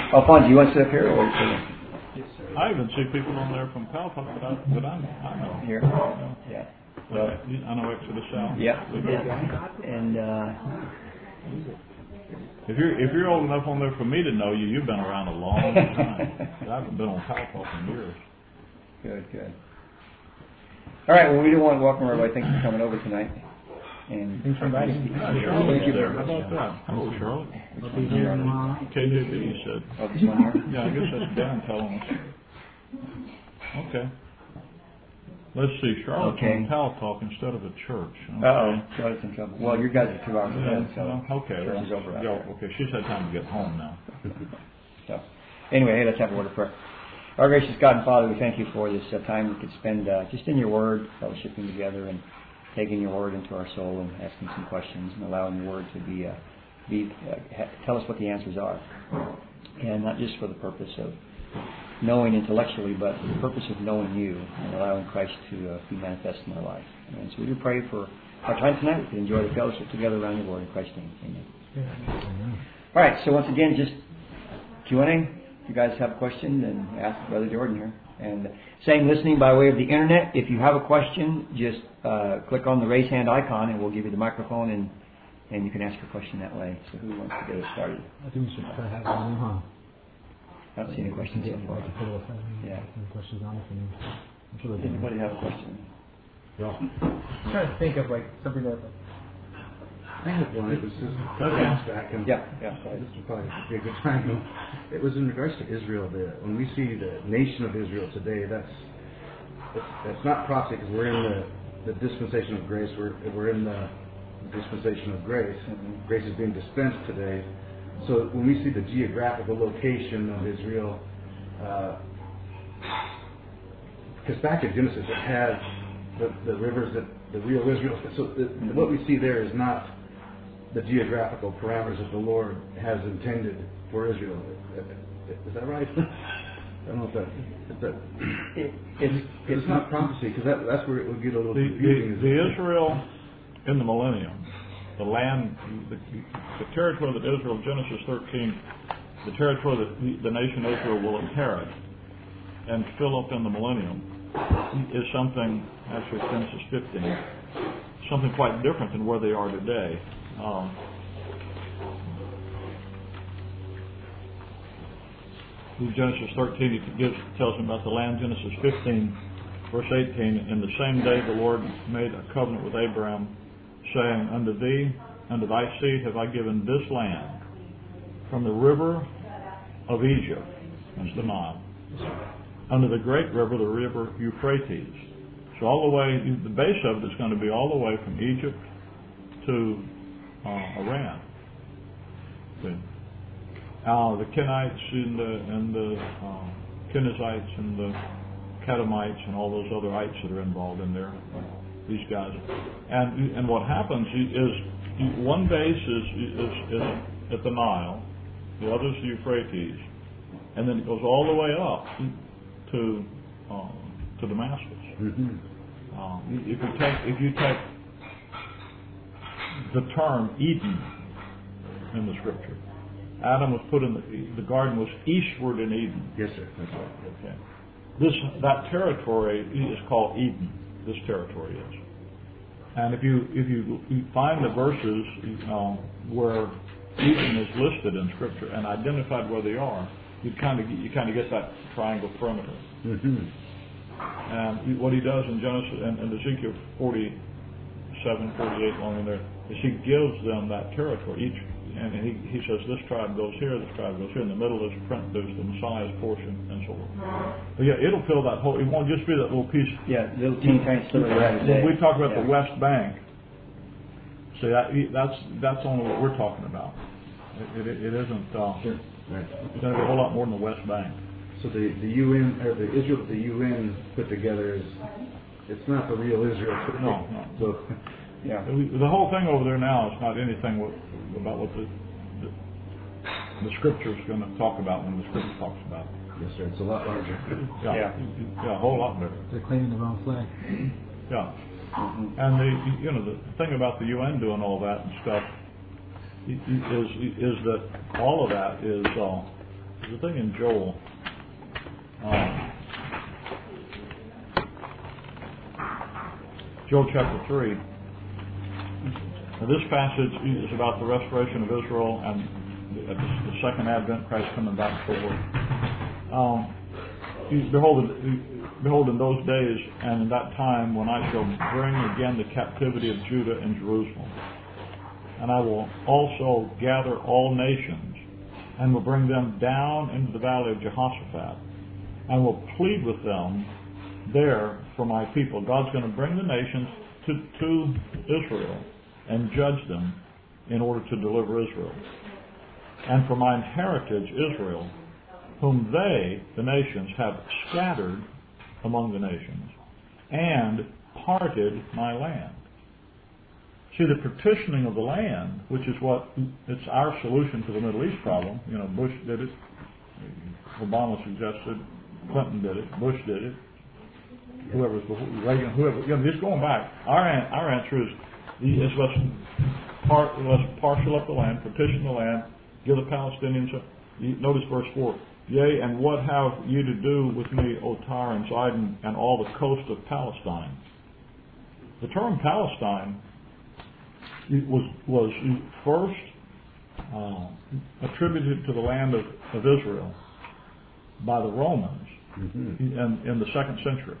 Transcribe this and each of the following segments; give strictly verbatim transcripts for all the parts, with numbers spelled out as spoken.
Alphonse, you want to sit up here? Or yes, sir. I even see people on there from Palpatine that I, that I, I know. Here? Yeah. Yeah. Well, I know Exodus South. Yeah. And uh, if you're if you're old enough on there for me to know you, you've been around a long time. I haven't been on Palpatine in years. Good, good. All right. Well, we do want to welcome everybody. Thanks for coming over tonight. And thanks for inviting me. Yeah, Charlotte's there. How about that? Hello, Charlotte. I'll be here tomorrow. K J B, you said. Oh, this one here? Yeah, I guess that's Dan telling us. Okay. Let's see, Charlotte's Okay. on Pal Talk instead of a church. Okay. Uh-oh. Charlotte's in trouble. Well, you guys are two hours ahead, so Yeah, okay. church Well, is over. yeah, okay, she's had time to get home now. So, anyway, hey, let's have a word of prayer. Our gracious God and Father, we thank you for this uh, time we could spend uh, just in your word, fellowshipping together and taking your word into our soul and asking some questions and allowing your word to be, uh, be uh, ha- tell us what the answers are. And not just for the purpose of knowing intellectually, but for the purpose of knowing you and allowing Christ to uh, be manifest in our life. And so we do pray for our time tonight. We can enjoy the fellowship together around your word in Christ's name. Amen. Amen. All right, so once again, just Q and A. If you guys have a question, then ask Brother Jordan here. And same listening by way of the internet. If you have a question, just uh, click on the raise hand icon and we'll give you the microphone and, and you can ask your question that way. So who wants to get us started? I think we should try to have one, huh? I don't see any questions so far. Yeah. Any questions on it? I'm sure Does anybody have a question? Yeah. I'm trying to think of like something that. I have one. It was just a couple months back, and yeah, yeah. This would probably be a good time. It was in regards to Israel. The, when we see the nation of Israel today, that's that's, that's not prophecy because we're in the, the dispensation of grace. We're we're in the dispensation of grace. Mm-hmm. Grace is being dispensed today. So when we see the geographical location of Israel, uh, because back in Genesis it had the, the rivers that the real Israel. So the, mm-hmm. what we see there is not the geographical parameters that the Lord has intended for Israel. Is that right? I don't know if that... If that it, it's, it's, it's not prophecy, because that, that's where it would get a little the, confusing. The, the Israel in the millennium, the land, the, the territory that Israel, Genesis thirteen, the territory that the, the nation Israel will inherit and fill up in the millennium is something, actually Genesis fifteen, something quite different than where they are today. Um, in Genesis thirteen, it gives, tells him about the land. Genesis fifteen, verse eighteen, in the same day the Lord made a covenant with Abraham, saying, Unto thee, unto thy seed have I given this land, from the river of Egypt, that's the Nile, under the great river, the river Euphrates. So all the way, the base of it is going to be all the way from Egypt to Uh, Iran. Okay. Uh, the Kenites and the, and the uh, Kenizzites and the Kadamites and all those other ites that are involved in there, these guys. And and what happens is one base is, is, is at the Nile, the other is the Euphrates, and then it goes all the way up to uh, to Damascus. Mm-hmm. Uh, if you take if you take the term Eden in the scripture. Adam was put in the, the garden was eastward in Eden. Yes, sir. That's right. Okay. This that territory is called Eden. This territory is. And if you if you, you find the verses uh, where Eden is listed in scripture and identified where they are, you kind of you kind of get that triangle perimeter. Mm-hmm. And what he does in Genesis and, and Ezekiel forty-seven, forty-eight, along in there, is he gives them that territory each, and he, he says this tribe goes here, this tribe goes here. In the middle is print, there's the Messiah's portion, and so on. But yeah, it'll fill that whole. It won't just be that little piece. Yeah, little teeny tiny sliver right When we talk about yeah. the West Bank, see that that's that's only what we're talking about. It, it, it isn't. Uh, sure. Right. It's going to be a whole lot more than the West Bank. So the the U N or the Israel that the U N put together is it's not the real Israel. No, no. So. Yeah. The whole thing over there now is not anything what, about what the, the the scripture is going to talk about when the scripture talks about it. Yes, sir. It's a lot larger. Yeah, yeah, yeah a whole lot bigger. They're claiming the wrong flag. Yeah, mm-hmm. And the you know the thing about the U N doing all that and stuff is is that all of that is uh, there's a thing in Joel. Um, Joel chapter three. Now this passage is about the restoration of Israel and the, the second advent, Christ coming back and so forth. Um, behold, behold, in those days and in that time when I shall bring again the captivity of Judah and Jerusalem, and I will also gather all nations and will bring them down into the valley of Jehoshaphat and will plead with them there for my people. God's going to bring the nations to, to Israel and judge them in order to deliver Israel. And for mine heritage, Israel, whom they, the nations, have scattered among the nations and parted my land. See, the partitioning of the land, which is what, it's our solution to the Middle East problem. You know, Bush did it, Obama suggested, Clinton did it, Bush did it, whoever was before, Reagan, whoever, you know, just going back. Our our answer is, is let's, par, let's parcel up the land, partition the land, give the Palestinians, a, notice verse four, yea, and what have you to do with me, O Tyre and Sidon, and all the coast of Palestine? The term Palestine was was first uh, attributed to the land of, of Israel by the Romans mm-hmm. in, in the second century.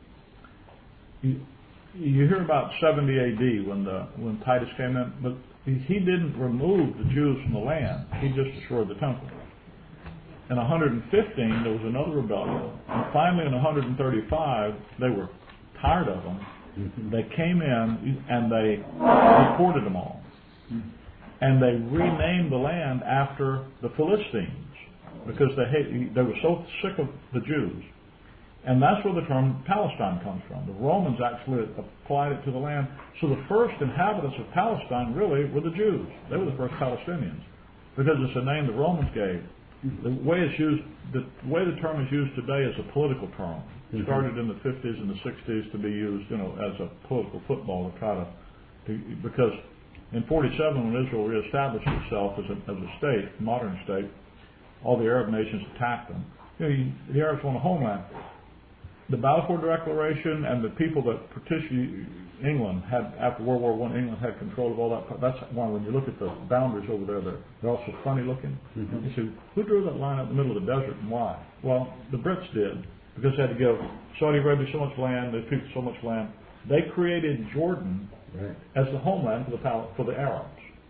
You, you hear about seventy A D when the when Titus came in, but he didn't remove the Jews from the land. He just destroyed the temple. In one hundred fifteen, there was another rebellion, and finally in one hundred thirty-five, they were tired of them. Mm-hmm. They came in and they deported them all. Mm-hmm. And they renamed the land after the Philistines because they hate, they were so sick of the Jews. And that's where the term Palestine comes from. The Romans actually applied it to the land. So the first inhabitants of Palestine really were the Jews. They were the first Palestinians because it's a name the Romans gave. The way it's used, the way the term is used today is a political term. It started in the fifties and the sixties to be used, you know, as a political football to try to, to because in forty-seven when Israel reestablished itself as a, as a state, modern state, all the Arab nations attacked them. You know, you, the Arabs want a homeland. The Balfour Declaration and the people that partitioned England had, after World War One, England had control of all that. That's why when you look at the boundaries over there, they're, they're also funny looking. Mm-hmm. You see, who drew that line up in the middle of the desert and why? Well, the Brits did, because they had to give Saudi Arabia so much land, the people so much land. They created Jordan right. as the homeland for the for the Arabs.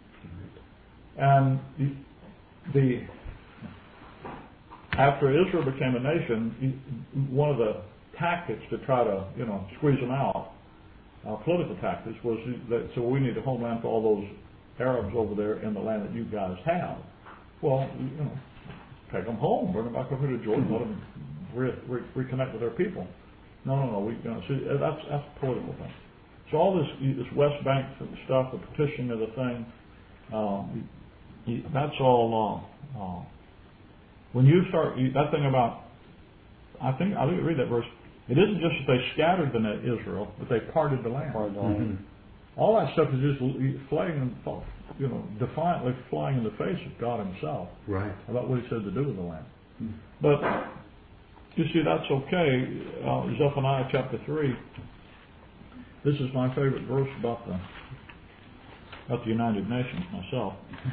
Right. And the, the after Israel became a nation, one of the tactics to try to, you know, squeeze them out, uh, political tactics, was that, so we need a homeland for all those Arabs over there in the land that you guys have. Well, you know, take them home, bring them back over to Jordan, let them re- re- reconnect with their people. No, no, no, we, you know, see, that's, that's a political thing. So all this, this West Bank stuff, the petitioning of the thing, um, that's all, uh, uh, when you start, that thing about, I think, I think read that verse, it isn't just that they scattered the net Israel, but they parted the land. Parted the land. Mm-hmm. All that stuff is just flying, and, you know, defiantly flying in the face of God Himself. Right. About what He said to do with the land. Mm-hmm. But, you see, that's okay. Uh, Zephaniah chapter three. This is my favorite verse about the, about the United Nations myself.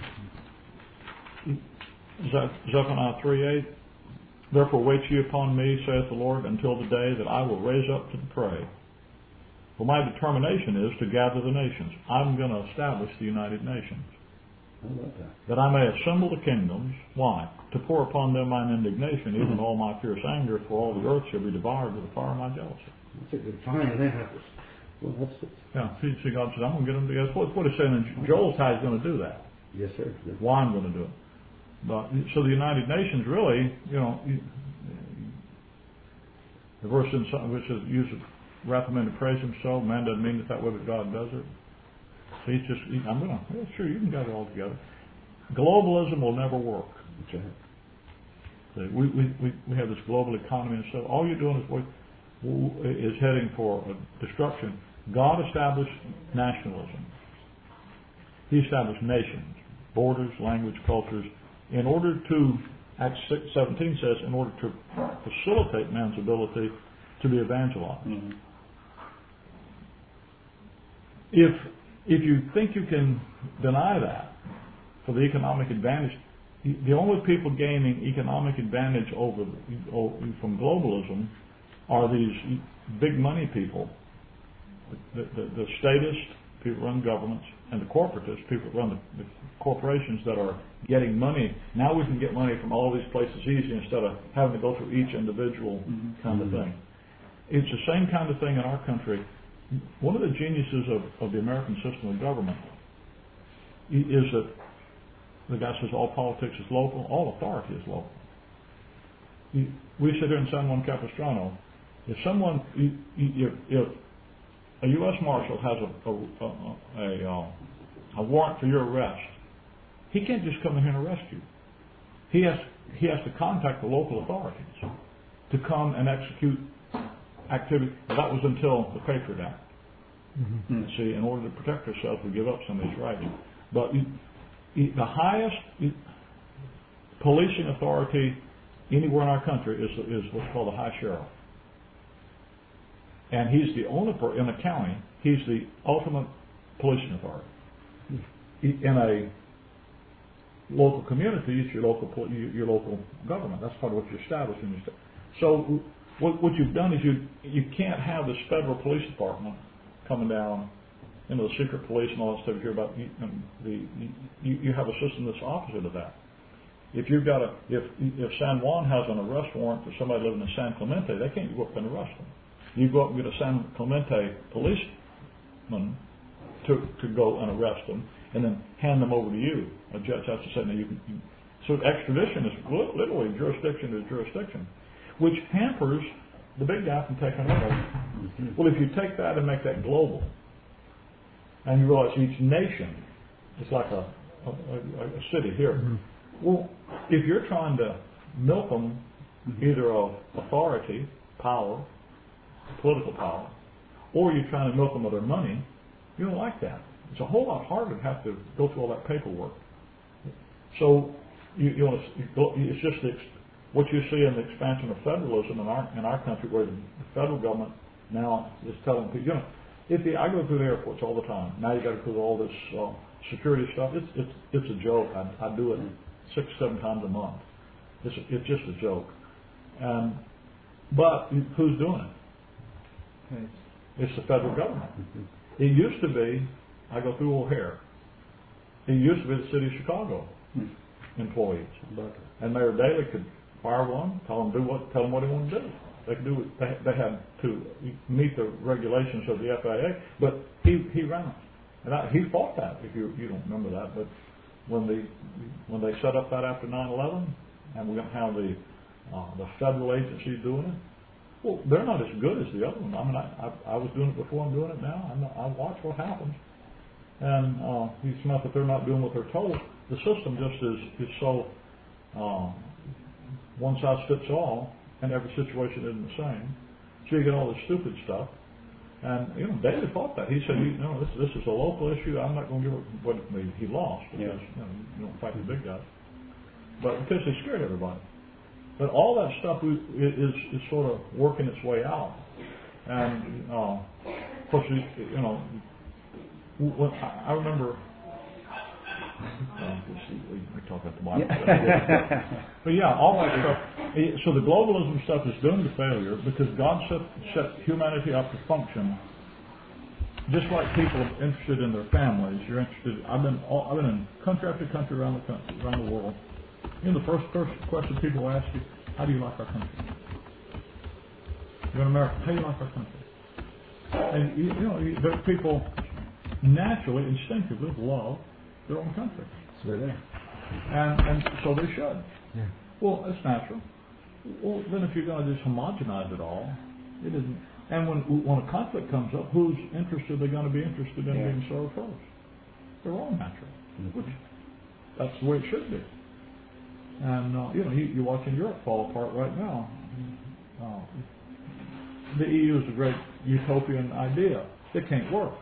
Zephaniah three eight. Therefore wait ye upon me, saith the Lord, until the day that I will raise up to the prey. For my determination is to gather the nations. I'm going to establish the United Nations. I love that. That I may assemble the kingdoms. Why? To pour upon them mine indignation, even all my fierce anger, for all the earth shall be devoured with the fire of my jealousy. That's a good time. Well, that's it. Yeah, see, see, God says, I'm going to get them together. That's what, what He's saying, and Joel's how He's going to do that. Yes, sir. Yes. Why I'm going to do it. But so the United Nations really, you know, the verse in which is use of wrath of men to praise Him so, man doesn't mean it that way, but God does it. So He's just, he, I'm going to, yeah, sure, you can gather it all together. Globalism will never work. Okay. So we, we, we, we have this global economy and stuff. All you're doing is, is heading for destruction. God established nationalism. He established nations, borders, language, cultures, in order to Acts six seventeen says, in order to facilitate man's ability to be evangelized. Mm-hmm. If if you think you can deny that for the economic advantage, the only people gaining economic advantage over from globalism are these big money people, the, the, the statists, people who run governments, and the corporatists, people who run the, the corporations that are getting money. Now we can get money from all these places easy instead of having to go through each individual mm-hmm. kind of thing. It's the same kind of thing in our country. One of the geniuses of, of the American system of government is that the guy says all politics is local, all authority is local. We sit here in San Juan Capistrano. If someone, if, if a U S Marshal has a a, a, a a warrant for your arrest, he can't just come in here and arrest you. He has he has to contact the local authorities to come and execute activity. That was until the Patriot Act. Mm-hmm. See, in order to protect ourselves, we give up some of these rights. But you, you, the highest you, policing authority anywhere in our country is is what's called the High Sheriff. And he's the only per in a county. He's the ultimate policing authority. In a local community, it's your local your local government. That's part of what you establish in your state. So what, what you've done is you you can't have this federal police department coming down, you know, the secret police and all that stuff you hear about. You, the you, you have a system that's opposite of that. If you've got a if if San Juan has an arrest warrant for somebody living in San Clemente, they can't go up and arrest them. You go up and get a San Clemente policeman to to go and arrest them, and then hand them over to you. A judge has to say, no, you can. You, so extradition is literally jurisdiction to jurisdiction, which hampers the big guy from taking over. Mm-hmm. Well, if you take that and make that global, and you realize each nation is like a, a, a, a city here. Mm-hmm. Well, if you're trying to milk them mm-hmm. either of authority, power, political power, or you're trying to milk them of their money, you don't like that. It's a whole lot harder to have to go through all that paperwork. So you, you know, it's just the, what you see in the expansion of federalism in our in our country, where the federal government now is telling people, you know, if the, I go through the airports all the time. Now you got to go through all this uh, security stuff. It's it's it's a joke. I, I do it six seven times a month. It's it's just a joke. And but who's doing it? It's the federal government. It used to be, I go through O'Hare. It used to be the city of Chicago employees, and Mayor Daley could fire one, tell him do what, tell him what he wanted to do. They could do what they, they had to meet the regulations of the F A A, but he he ran it, and I, he fought that. If you you don't remember that, but when the when they set up that after nine eleven, and we're going to have the uh, the federal agencies doing it. Well, they're not as good as the other one. I mean, I, I, I was doing it before. I'm doing it now. I'm not, I watch what happens, and uh, it's not that they're not doing what they're told. The system just is is so uh, one size fits all, and every situation isn't the same. So you get all this stupid stuff. And you know, David fought that. He said, you know, this this is a local issue. I'm not going to give it. But he lost because yeah. you know you don't fight the big guys, but because they scared everybody. But all that stuff is, is, is sort of working its way out. And, uh, of course, you know, when I, I remember, uh, we talk about the Bible. But yeah, all that stuff. So the globalism stuff is doomed to failure because God set, set humanity up to function just like people are interested in their families. You're interested. I've been all, I've been in country after country around the country, around the world. You know, the first, first question people ask you, how do you like our country? You're in America, how do you like our country? And, you, you know, you, there are people naturally, instinctively love their own country. So they're there. And, and so they should. Yeah. Well, it's natural. Well, then if you're going to just homogenize it all, it isn't. And when, when a conflict comes up, whose interest are they going to be interested in yeah. being served first? They're all natural. Mm-hmm. Which, that's the way it should be. And, uh, you know, you, you're watching Europe fall apart right now. Uh, the E U is a great utopian idea. It can't work.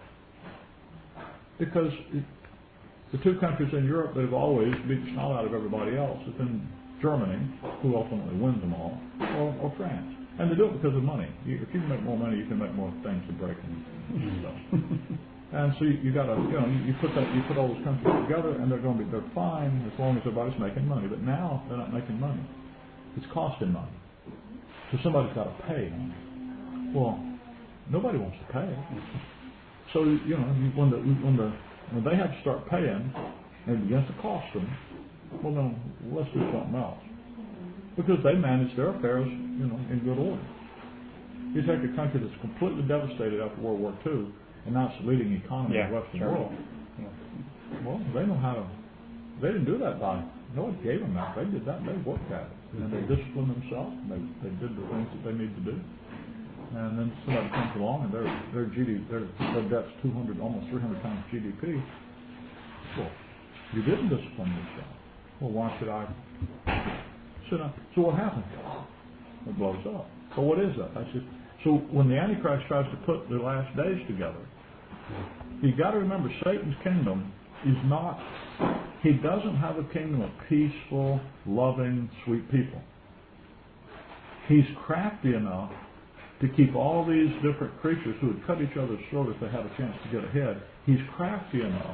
Because it, the two countries in Europe that have always beat the snot out of everybody else have been Germany, who ultimately wins them all, or, or France. And they do it because of money. You, if you can make more money, you can make more things to break and stuff. And so you, you got to, you know, you put that, you put all those countries together, and they're going to be, they're fine as long as everybody's making money. But now they're not making money; it's costing money. So somebody's got to pay. Well, nobody wants to pay. So you know, when the when the when they have to start paying, and it begins to cost them, well then let's do something else, because they manage their affairs, you know, in good order. You take a country that's completely devastated after World War Two, and now it's the leading economy yeah, in the Western sure. world. Yeah. Well, they know how to. They didn't do that by. No one gave them that. They did that. They worked at it, and they disciplined themselves. And they they did the things that they need to do. And then somebody comes along, and their their G D P, their, their debt's two hundred, almost three hundred times G D P. Well, you didn't discipline yourself. Well, why should I? Should I? So what happens? It blows up. So what is that? That's just. So when the Antichrist tries to put the last days together, you got to remember Satan's kingdom is not. He doesn't have a kingdom of peaceful, loving, sweet people. He's crafty enough to keep all these different creatures who would cut each other's throat if they had a chance to get ahead. He's crafty enough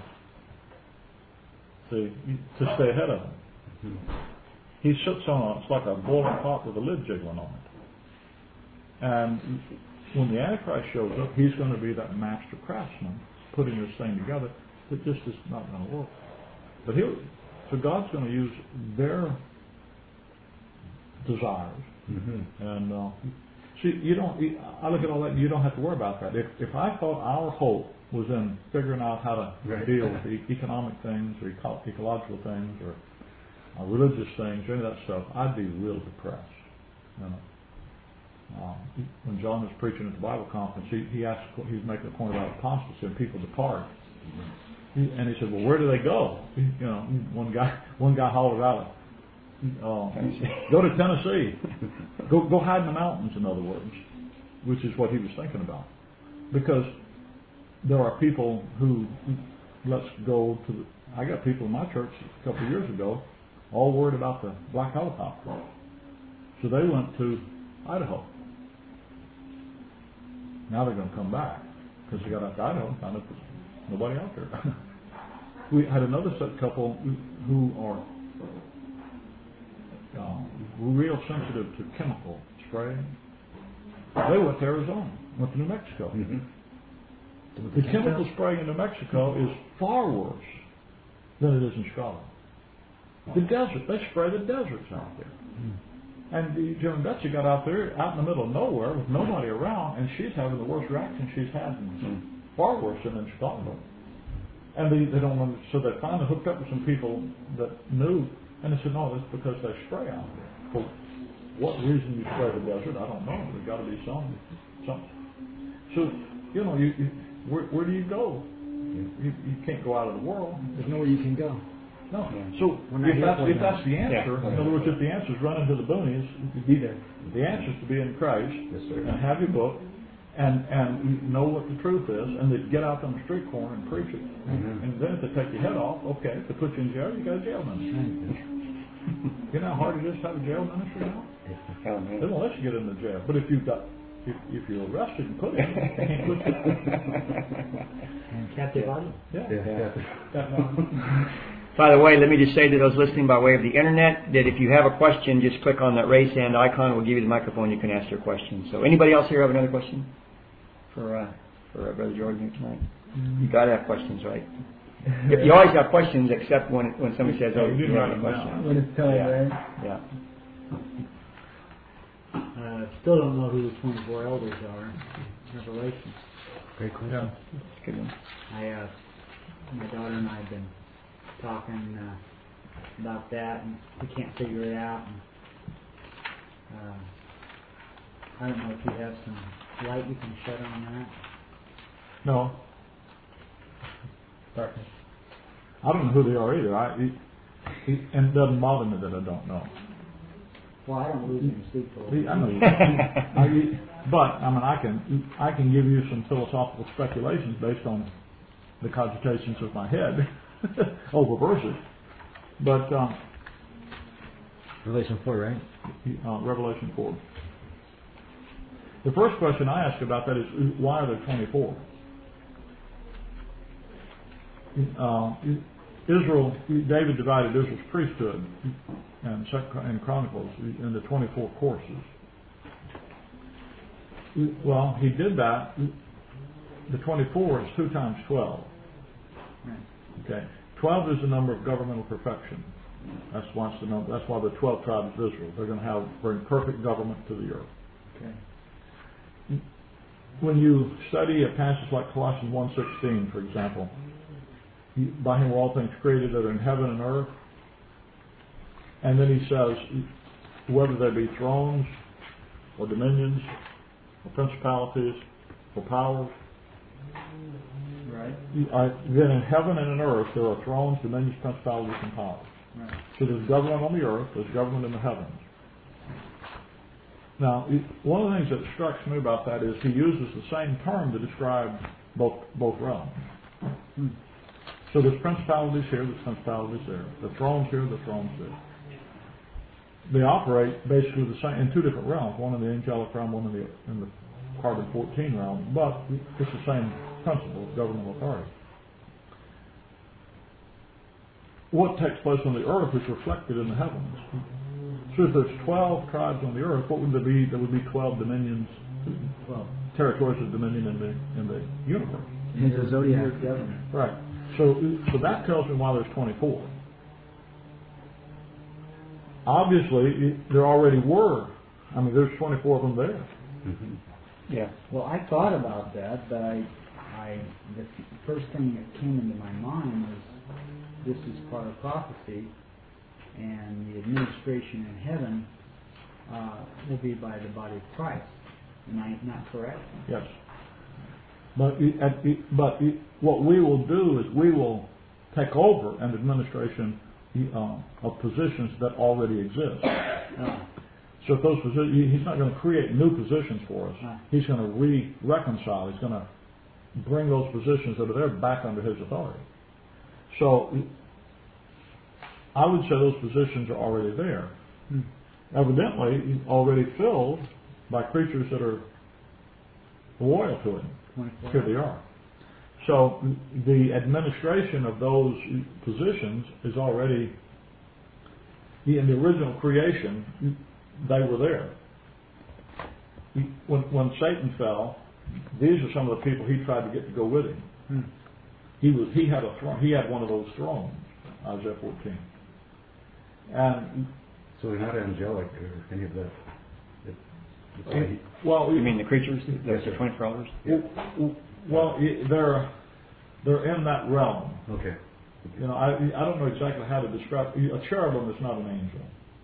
to, to stay ahead of them. He sits on a, it's like a boiling pot with a lid jiggling on it. And when the Antichrist shows up, he's going to be that master craftsman putting this thing together that just is not going to work. But he'll, so God's going to use their desires. Mm-hmm. And uh, see, you don't. I look at all that, and you don't have to worry about that. If if I thought our hope was in figuring out how to right. deal with the economic things or eco- ecological things or uh, religious things or any of that stuff, I'd be real depressed. You know. Um, when John was preaching at the Bible conference, he, he asked, he was making a point about apostasy and people depart. He, and he said, "Well, where do they go?" You know, one guy, one guy hollered out, uh, "Go to Tennessee, go go hide in the mountains." In other words, which is what he was thinking about, because there are people who let's go to. The, I got people in my church a couple of years ago, all worried about the black helicopter, so they went to Idaho. Now they're going to come back because they got out to Idaho and found out there's nobody out there. We had another set couple who are uh, real sensitive to chemical spraying. They went to Arizona, went to New Mexico. Mm-hmm. The chemical spraying in New Mexico is far worse than it is in Scotland. The desert, they spray the deserts out there. Mm. And the German Betsy got out there, out in the middle of nowhere, with nobody around, and she's having the worst reaction she's had, in, far worse than in Scotland. And they, they don't want to, so they finally hooked up with some people that knew, and they said, "No, that's because they spray out there." For what reason you spray the desert, I don't know. There's got to be some, something. So, you know, you, you where, where do you go? You, you can't go out of the world. There's nowhere you can go. No. Yeah. So if that's, if that's the answer, yeah. in other words, if the answer is run into the boonies, be there. The answer is to be in Christ, yes, sir. And have your book, and and know what the truth is, and then get out on the street corner and preach it. Mm-hmm. And then if they take your head off, okay, if they put you in jail, you got a jail ministry. You know how hard it is to have a jail ministry now? They won't let you get into jail. But if you've got If, if you're arrested and put in, they can't put you and captive audience. Yeah. Yeah. yeah. By the way, let me just say to those listening by way of the internet that if you have a question, just click on that raise hand icon. We'll give you the microphone. You can ask your question. So, anybody else here have another question for uh, for uh, Brother Jordan here tonight? Mm-hmm. You got to have questions, right? You always have questions, except when when somebody says, "Oh, you have a question." When it's time, yeah. right? Yeah. Uh, still don't know who the twenty-four elders are. Revelation. Great question. Yeah. Good one. I, uh, my daughter and I have been talking uh, about that, and we can't figure it out. And, uh, I don't know if you have some light you can shed on that. No. Darkness. I don't know who they are either. I, it, it, and it doesn't bother me that I don't know. Well, I don't lose any sleep over it. I know you I, but I mean, I can I can give you some philosophical speculations based on the cogitations of my head over verses. But um, Revelation four, right? Uh, Revelation four. The first question I ask about that is, why are there twenty-four? Uh, Israel, David divided Israel's priesthood and in Chronicles into twenty-four courses. Well, he did that. The twenty-four is two times twelve. Okay, twelve is the number of governmental perfection. That's why it's the number. That's why the twelve tribes of Israel, they're going to have bring perfect government to the earth. Okay. When you study a passage like Colossians one sixteen, for example, by him were all things created that are in heaven and earth, and then he says, whether there be thrones or dominions or principalities or powers, Right. uh, then in heaven and in earth there are thrones, dominions, principalities, and powers. Right. So there's government on the earth, there's government in the heavens. Now, one of the things that strikes me about that is he uses the same term to describe both both realms. Hmm. So there's principalities here, there's principalities there. The thrones here, the thrones there. They operate basically the same in two different realms, one in the angelic realm, one in the in the carbon fourteen realm, but it's the same principle of governmental authority. What takes place on the earth is reflected in the heavens. So if there's twelve tribes on the earth, what would there be? There would be twelve dominions, well, territories of dominion in the in the universe. It's a zodiac. Right. So so that tells me why there's twenty-four. Obviously, there already were. I mean, there's twenty-four of them there. Mm-hmm. Yeah. Well, I thought about that, but I, I, the first thing that came into my mind was this is part of prophecy, and the administration in heaven uh, will be by the body of Christ. Am I not correct? Yes. But it, at it, but it, what we will do is we will take over an administration uh, of positions that already exist. Uh, So if those positions, he's not going to create new positions for us. Ah. He's going to re-reconcile. He's going to bring those positions that are there back under his authority. So I would say those positions are already there. hmm. Evidently, already filled by creatures that are loyal to him. twenty-four Here they are. So the administration of those positions is already, in the original creation, they were there. When, when Satan fell, these are some of the people he tried to get to go with him. Hmm. He was he had a throne. He had one of those thrones, Isaiah fourteen. And So they're not angelic or any of that. It, it's why he- well, You mean the creatures? Yes, Those sir. are twenty-four elders? well, well, they're they're in that realm. okay. You know, I I don't know exactly how to describe. A cherubim is not an angel,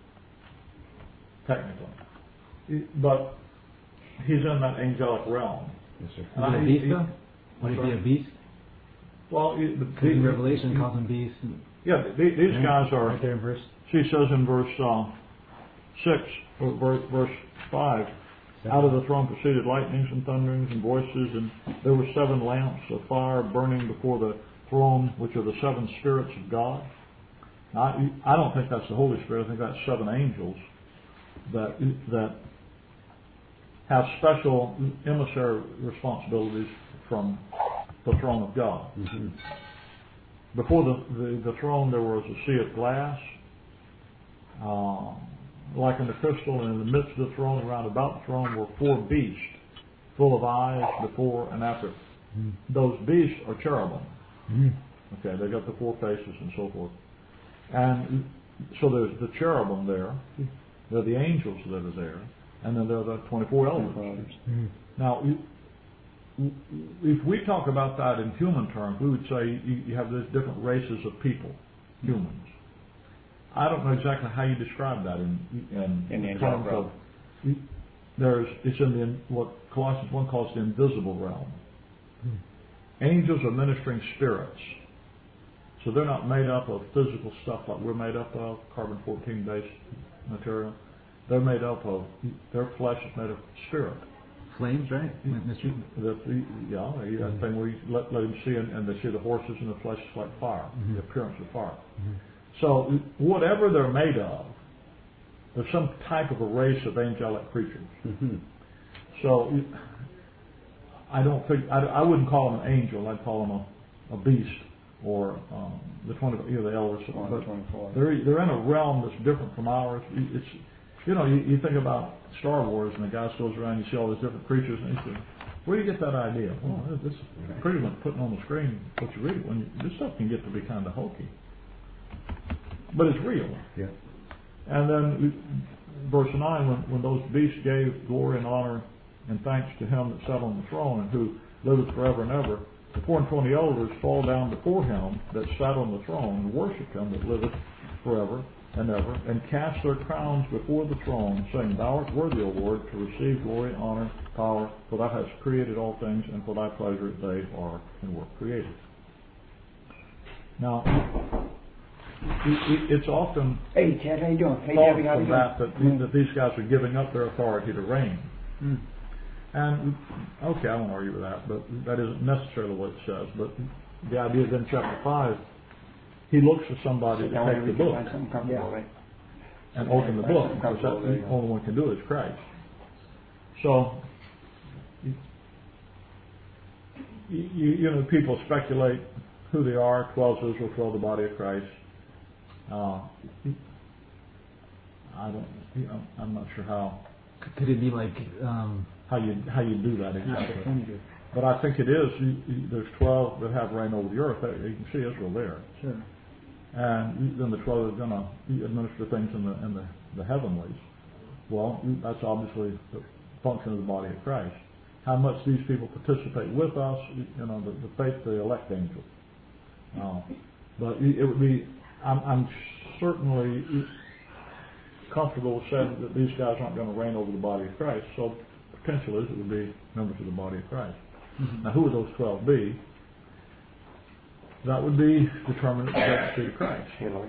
technically, but he's in that angelic realm. Yes, sir. Is it a beast though? Would it be a beast? Well, it, the, Because in Revelation calls them beasts. And, yeah, the, these guys are. right there in verse. She says in verse uh, six, or verse, verse five, out of the throne proceeded lightnings and thunderings and voices, and there were seven lamps of fire burning before the throne, which are the seven spirits of God. Now, I, I don't think that's the Holy Spirit. I think that's seven angels that that have special emissary responsibilities from the throne of God. Mm-hmm. Before the, the, the throne, there was a sea of glass, uh, like in the crystal, and in the midst of the throne, around about the throne, were four beasts, full of eyes before and after. Mm. Those beasts are cherubim. Mm. Okay, they got the four faces and so forth. And so there's the cherubim there, there are the angels that are there, and then there are the twenty-four elders. Mm. Now, you- if we talk about that in human terms, we would say you, you have these different races of people, humans. I don't know exactly how you describe that in in, In the terms angelic of. realm. There's it's in the what Colossians one calls the invisible realm. Mm. Angels are ministering spirits, so they're not made up of physical stuff like we're made up of, carbon fourteen based material. They're made up of their flesh is made of spirit. Flames, right? Mystery. The, the, yeah, you got that thing where you let, let them see, and, and they see the horses and the flesh is like fire, Mhm. the appearance of fire. Mhm. So whatever they're made of, there's some type of a race of angelic creatures. Mm-hmm. So I don't think I, I wouldn't call them an angel. I'd call them a, a beast or um, the twenty, you know, the elders. But they're they're in a realm that's different from ours. It's you know you, you think about Star Wars and the guy goes around, you see all these different creatures, and he says, "Where do you get that idea?" Well, this is pretty much putting on the screen what you read. When you, this stuff can get to be kind of hokey, but it's real. Yeah. And then verse nine, when, when those beasts gave glory and honor and thanks to him that sat on the throne and who liveth forever and ever, the four and twenty elders fall down before him that sat on the throne and worship him that liveth forever and ever, and cast their crowns before the throne, saying, Thou art worthy, O Lord, to receive glory, honor, power, for thou hast created all things, and for thy pleasure they are and were created. Now, it's often hey Ted, how you doing? Hey thought Debbie, how you from doing? that that, mm. that these guys are giving up their authority to reign. Mm. And, okay, I won't argue with that, but that isn't necessarily what it says. But the idea is in chapter five, he looks for somebody to take the book Yeah. right? and open the book, because that's the only one can do it is Christ. So, you, you, you know, people speculate who they are, twelve Israel, twelve the body of Christ. Uh, I don't, you know, I'm not sure how. Could it be like um, how you how you do that exactly? But I think it is. You, you, there's twelve that have reign over the earth. You can see Israel there. Sure. And then the twelve are going to administer things in the in the, the heavenlies. Well, that's obviously the function of the body of Christ. How much these people participate with us, you know, the, the faith, the elect angels. Uh, but it would be. I'm, I'm certainly comfortable with saying that these guys aren't going to reign over the body of Christ. So potential is it would be members of the body of Christ. Mm-hmm. Now, who would those twelve be? That would be determined at the judgment seat of Christ.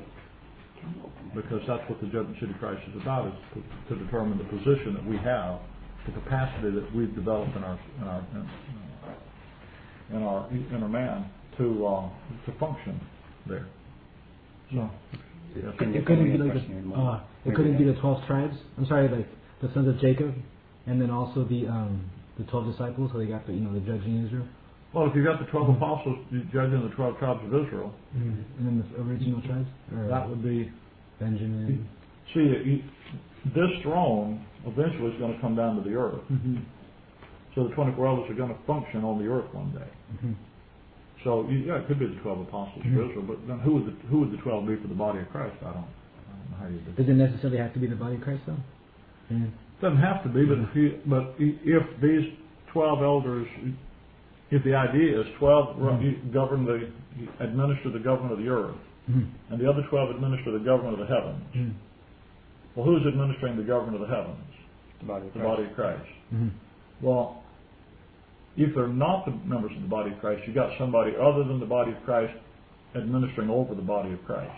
Because that's what the judgment seat of Christ is about, is to, to determine the position that we have, the capacity that we've developed in our in our in, in our inner man to uh, to function there. So, yes. It couldn't be like the, uh, it couldn't be the twelve tribes. I'm sorry, like the sons of Jacob, and then also the um, the twelve disciples. So they got the you know the judging Israel. Well, if you got the twelve mm-hmm. apostles judging the twelve tribes of Israel, mm-hmm. and then the original tribes, or that would be Benjamin. See, this throne eventually is going to come down to the earth. Mm-hmm. So the twenty-four elders are going to function on the earth one day. Mm-hmm. So yeah, it could be the twelve apostles mm-hmm. of Israel, but then who would the who would the twelve be for the body of Christ? I don't, I don't know how you do. Does it necessarily have to be the body of Christ though? Yeah. It doesn't have to be, but if you, but if these twelve elders, if the idea is twelve mm-hmm. govern the administer the government of the earth, mm-hmm. and the other twelve administer the government of the heavens. Mm-hmm. Well, who's administering the government of the heavens? The body of the Christ. Body of Christ. Mm-hmm. Well, if they're not the members of the body of Christ, you've got somebody other than the body of Christ administering over the body of Christ.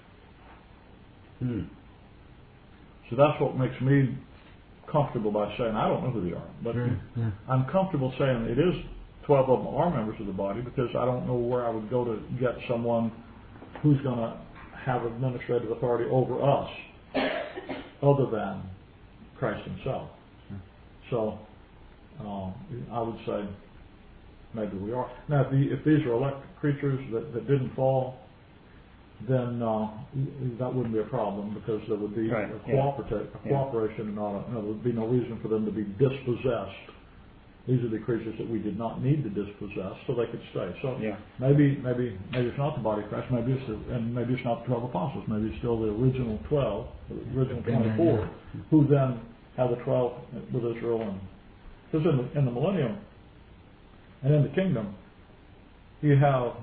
Hmm. So that's what makes me comfortable by saying, I don't know who they are, but sure. yeah. I'm comfortable saying it is twelve of them are members of the body, because I don't know where I would go to get someone who's going to have administrative authority over us other than Christ himself. So Uh, I would say maybe we are. Now, if, the, if these are elected creatures that, that didn't fall, then uh, that wouldn't be a problem, because there would be right. a, cooperative, yeah. a cooperation, and not a, no, there would be no reason for them to be dispossessed. These are the creatures that we did not need to dispossess, so they could stay. So yeah. maybe, maybe, maybe it's not the body of Christ. Maybe it's the, and maybe it's not the twelve apostles. Maybe it's still the original twelve, the original twenty-four, yeah. who then have the twelve with Israel. And because in the, in the millennium and in the kingdom, you have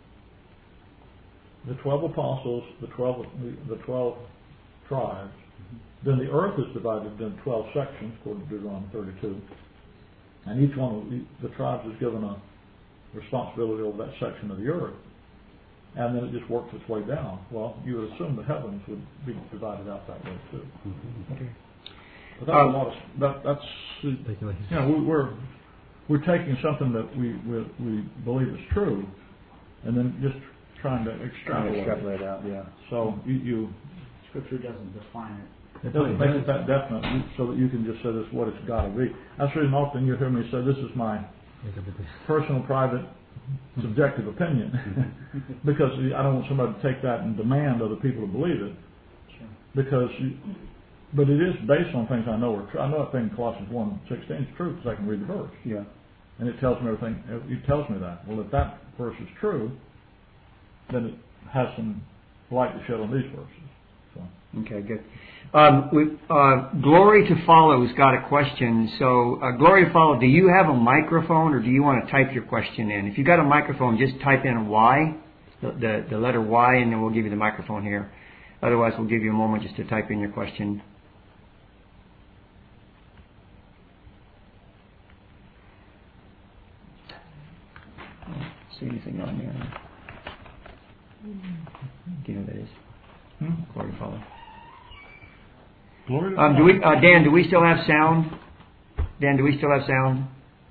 the twelve apostles, the twelve the twelve tribes. Mm-hmm. Then the earth is divided into twelve sections, according to Deuteronomy thirty-two. And each one of the tribes is given a responsibility over that section of the earth. And then it just works its way down. Well, you would assume the heavens would be divided out that way too. Mm-hmm. Okay. But that's um, a lot of, that, that's, you know, we, we're, we're taking something that we, we, we believe is true, and then just trying to extrapolate, extrapolate out, yeah. So you, you Scripture doesn't define it It doesn't make it that definite so that you can just say this is what it's got to be. That's the reason often you hear me say this is my personal, private, subjective opinion. Because I don't want somebody to take that and demand other people to believe it. Because, you, but it is based on things I know are true. I know that thing in Colossians one sixteen is true because I can read the verse. Yeah. And it tells me everything. It tells me that. Well, if that verse is true, then it has some light to shed on these verses. So. Okay, good. Um, we, uh, Glory to Follow's got a question. So, uh, Glory to Follow, do you have a microphone or do you want to type your question in? If you've got a microphone, just type in a Y, the, the, the letter Y, and then we'll give you the microphone here. Otherwise, we'll give you a moment just to type in your question. See anything on there? Do you know what that is? Hmm? Glory to Follow. Glory to um, do we, uh, Dan, do we still have sound? Dan, do we still have sound?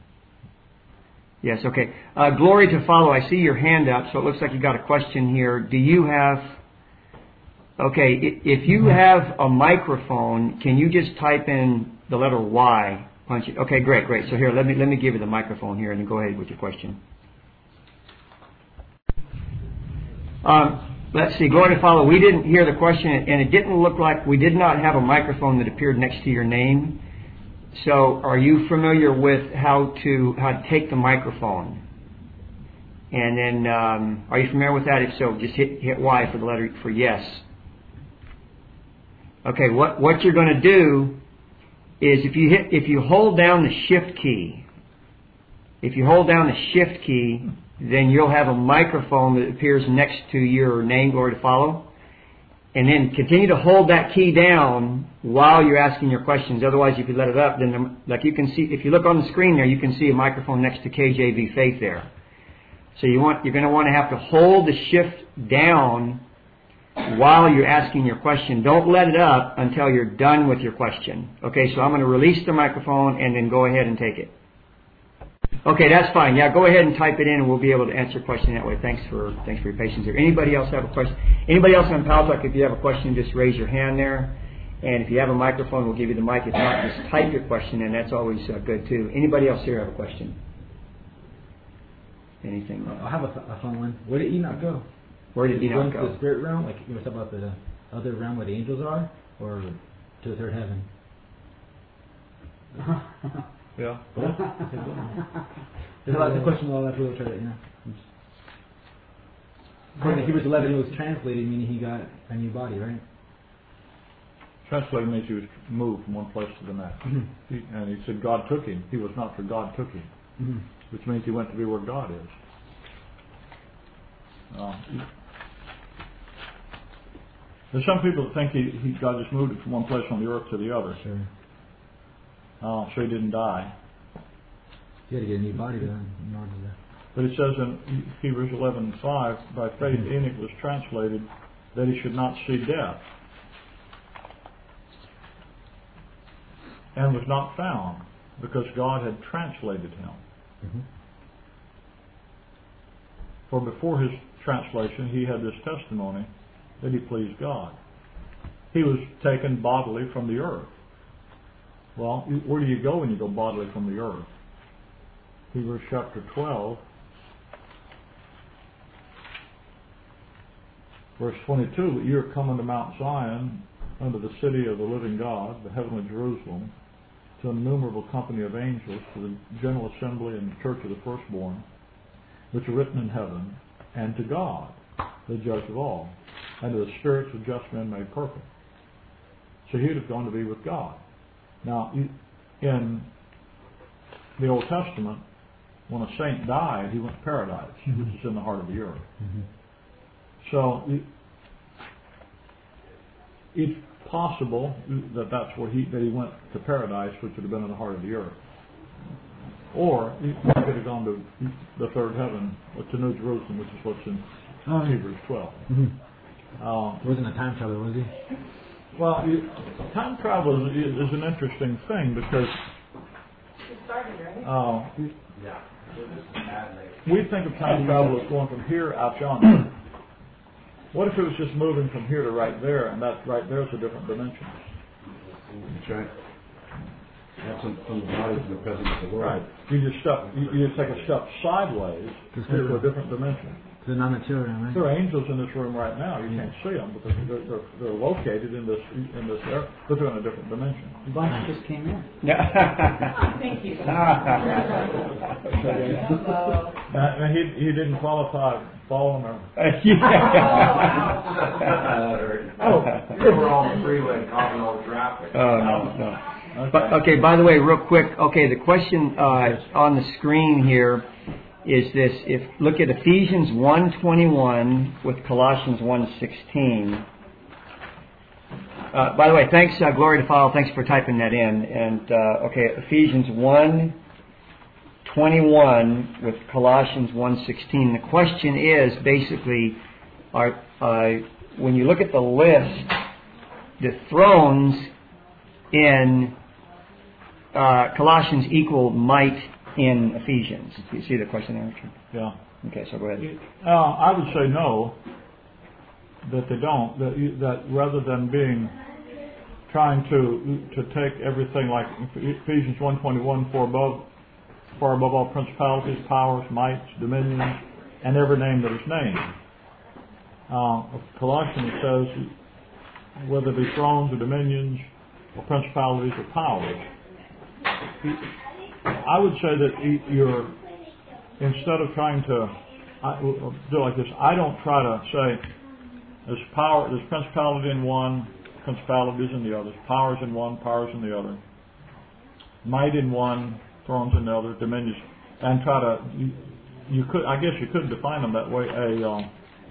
Yes, okay. Uh, Glory to Follow, I see your hand up, so it looks like you got a question here. Do you have... Okay, if you have a microphone, can you just type in the letter Y, punch it? Okay, great, great. So here, let me let me give you the microphone here, and then go ahead with your question. Um, let's see, Glory to Follow. We didn't hear the question, and it didn't look like we did not have a microphone that appeared next to your name. So, are you familiar with how to how to take the microphone? And then, um, are you familiar with that? If so, just hit hit Y for the letter for yes. Okay, what, what you're going to do is if you hit if you hold down the shift key, if you hold down the shift key, then you'll have a microphone that appears next to your name, Glory to Follow. And then continue to hold that key down while you're asking your questions. Otherwise, if you let it up, then the, like you can see, if you look on the screen there, you can see a microphone next to K J V Faith there. So you want you're going to want to have to hold the shift down while you're asking your question. Don't let it up until you're done with your question. Okay, so I'm going to release the microphone and then go ahead and take it. Okay, that's fine. Yeah, go ahead and type it in and we'll be able to answer your question that way. Thanks for thanks for your patience here. Anybody else have a question? Anybody else on Paltalk, if you have a question, just raise your hand there. And if you have a microphone, we'll give you the mic. If not, just type your question in. That's always uh, good too. Anybody else here have a question? Anything? I have a, a fun one. Where did Enoch go? Where did Did he Enoch go go? into the spirit realm, like you were talking about the other realm where the angels are, or to the third heaven? Yeah. There's a lot of questions. All that really try to, you know. According to Hebrews eleven, it was translated, meaning he got a new body, right? Translated means he was moved from one place to the next. Mm-hmm. He, and he said God took him. He was not, for God took him. Mm-hmm. Which means he went to be where God is. Uh, there's some people that think he, he God just moved it from one place on the earth to the other. Sure. Uh, so he didn't die. He had to get a new body then in order to. But it says in Hebrews eleven five, by faith Mm-hmm. Enoch was translated that he should not see death, and was not found, because God had translated him. Mm-hmm. For before his translation, he had this testimony that he pleased God. He was taken bodily from the earth. Well, where do you go when you go bodily from the earth? Hebrews chapter twelve, verse twenty-two, that you are coming to Mount Zion, unto the city of the living God, the heavenly Jerusalem, to an innumerable company of angels, to the general assembly and the church of the firstborn, which are written in heaven, and to God, the judge of all, and to the spirits of just men made perfect. So he'd have gone to be with God. Now, in the Old Testament, when a saint died, he went to paradise, mm-hmm. which is in the heart of the earth. Mm-hmm. So it's possible that that's where he that he went to paradise, which would have been in the heart of the earth. Or he could have gone to the third heaven, or to New Jerusalem, which is what's in oh, Hebrews twelve. Mm-hmm. Um, he wasn't a time traveler, was he? Well, you, time travel is, is an interesting thing because uh, we think of time travel as going from here out yonder. What if it was just moving from here to right there, and that right there is a different dimension? That's right. Absent from the body from the presence of the Lord. Right. You just step, you, you just take a step sideways into a different dimension. The non-material, right? There are angels in this room right now. You can't see them because they're, they're, they're located in this in this area, but they're in a different dimension. The bunch just came in. Yeah. Thank you. Uh, and he he didn't qualify following her. Oh, We're on the freeway causing all the traffic. Oh, no, no. Okay. But, okay, by the way, real quick, okay, the question uh, on the screen here is this. If look at Ephesians one twenty-one with Colossians one sixteen. Uh, by the way, thanks, uh, Glory to Follow, thanks for typing that in. And, uh, okay, Ephesians one twenty-one with Colossians one sixteen. The question is basically, are, uh, when you look at the list, the thrones in uh, Colossians equal might in Ephesians. Do you see the question there, Richard? Yeah. Okay, so go ahead. Uh, I would say no, that they don't. That, you, that rather than being trying to to take everything like Ephesians one twenty-one, for above, far above all principalities, powers, mights, dominions, and every name that is named. Uh, Colossians says whether it be thrones or dominions or principalities or powers. I would say that you're, instead of trying to I, do like this, I don't try to say there's power, there's principality in one, principalities in the other, powers in one, powers in the other, might in one, thrones in the other, dominions, and try to, you, you could, I guess you could define them that way, a, um,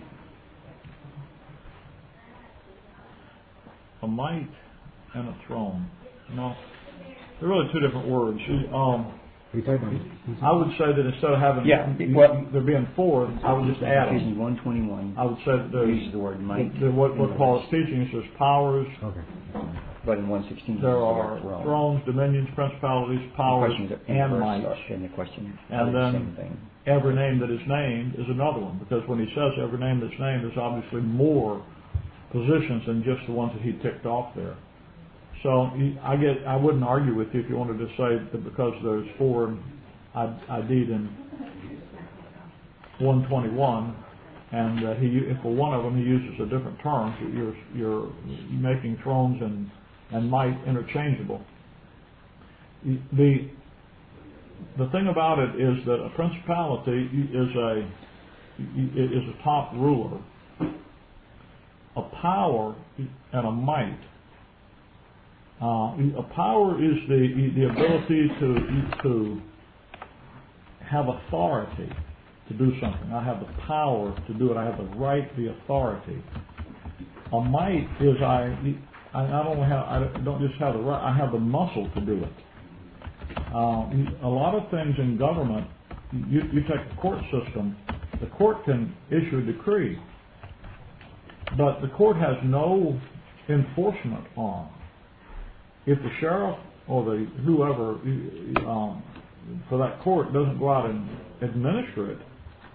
a might and a throne. No, they're really two different words. Um, I would say that instead of having Yeah, well, there being four, I would just add them. Ephesians one twenty-one. I would say that there's uses the word might. the, what, what Paul is teaching is there's powers, Okay. But in one sixteen, there are thrones, dominions, principalities, powers, and mights. And the question, And the then same thing. every name that is named is another one, because when he says every name that's named, there's obviously more positions than just the ones that he ticked off there. So I get, I wouldn't argue with you if you wanted to say that because there's four I D'd in one twenty-one, and uh, he, if for one of them he uses a different term, you're you're making thrones and and might interchangeable. The the thing about it is that a principality is a is a top ruler. A power and a might. Uh, a power is the the ability to to have authority to do something. I have the power to do it. I have the right, the authority. A might is I I not only have I don't just have the right, I have the muscle to do it. Uh, a lot of things in government, you, you take the court system. The court can issue a decree, but the court has no enforcement arm. If the sheriff or the whoever um, for that court doesn't go out and administer it,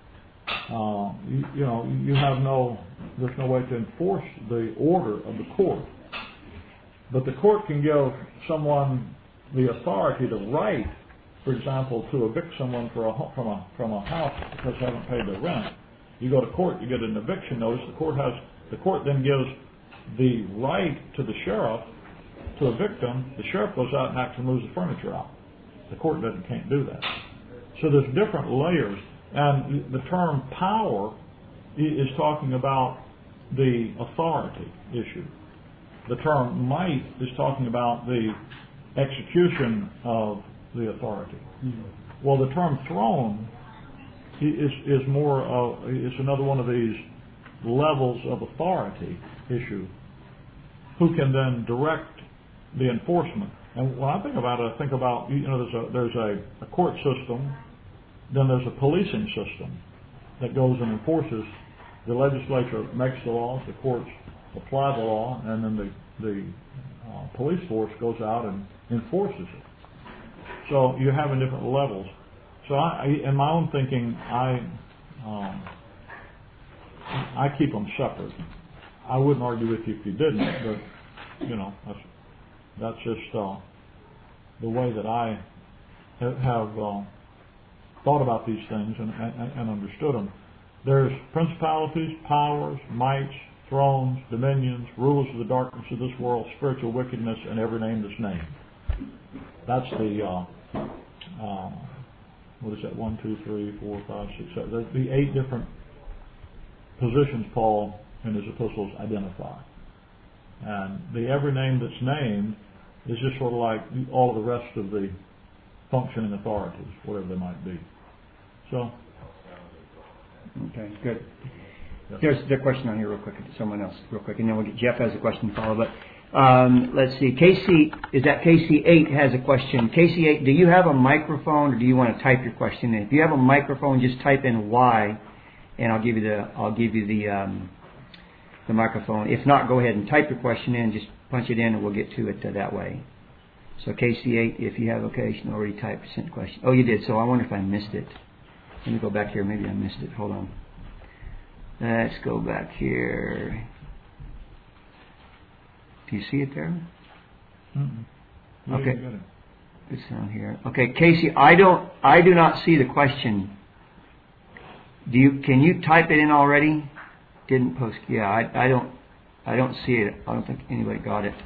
uh, you, you know, you have no, there's no way to enforce the order of the court. But the court can give someone the authority to write, for example, to evict someone for a, from a from a house because they haven't paid their rent. You go to court, you get an eviction notice. The court has the court then gives the right to the sheriff to evict them. The sheriff goes out and actually moves the furniture out. The court doesn't can't do that. So there's different layers, and the term power is talking about the authority issue. The term might is talking about the execution of the authority. Mm-hmm. Well, the term throne is is more of, is another one of these levels of authority issue. Who can then direct the enforcement? And when I think about it, I think about, you know, there's a there's a, a court system, then there's a policing system that goes and enforces. The legislature makes the laws, the courts apply the law, and then the the uh, police force goes out and enforces it. So you're having different levels. So I, in my own thinking, I um, I keep them separate. I wouldn't argue with you if you didn't, but you know, that's, That's just uh, the way that I have, have uh, thought about these things and, and, and understood them. There's principalities, powers, mights, thrones, dominions, rulers of the darkness of this world, spiritual wickedness, and every name that's named. That's the, uh, uh, what is that, one, two, three, four, five, six, seven, the, the eight different positions Paul in his epistles identify. And the every name that's named is just sort of like all of the rest of the functioning authorities, whatever they might be. So. Okay, good. There's the question on here real quick. Someone else real quick, and then we'll get Jeff has a question to follow. But um, let's see. K C, is that K C eight has a question. K C eight, do you have a microphone, or do you want to type your question in? If you have a microphone, just type in Y, and I'll give you the I'll give you the um, the microphone. If not, go ahead and type your question in. Just punch it in, and we'll get to it uh, that way. So K C eight, if you have okay, you already typed sent question. Oh, you did. So I wonder if I missed it. Let me go back here. Maybe I missed it. Hold on. Let's go back here. Do you see it there? Mm-hmm. Okay. It's down here. Okay, Casey, I don't I do not see the question. Do you can you type it in already? Didn't post yeah, I I don't I don't see it. I don't think anybody got it.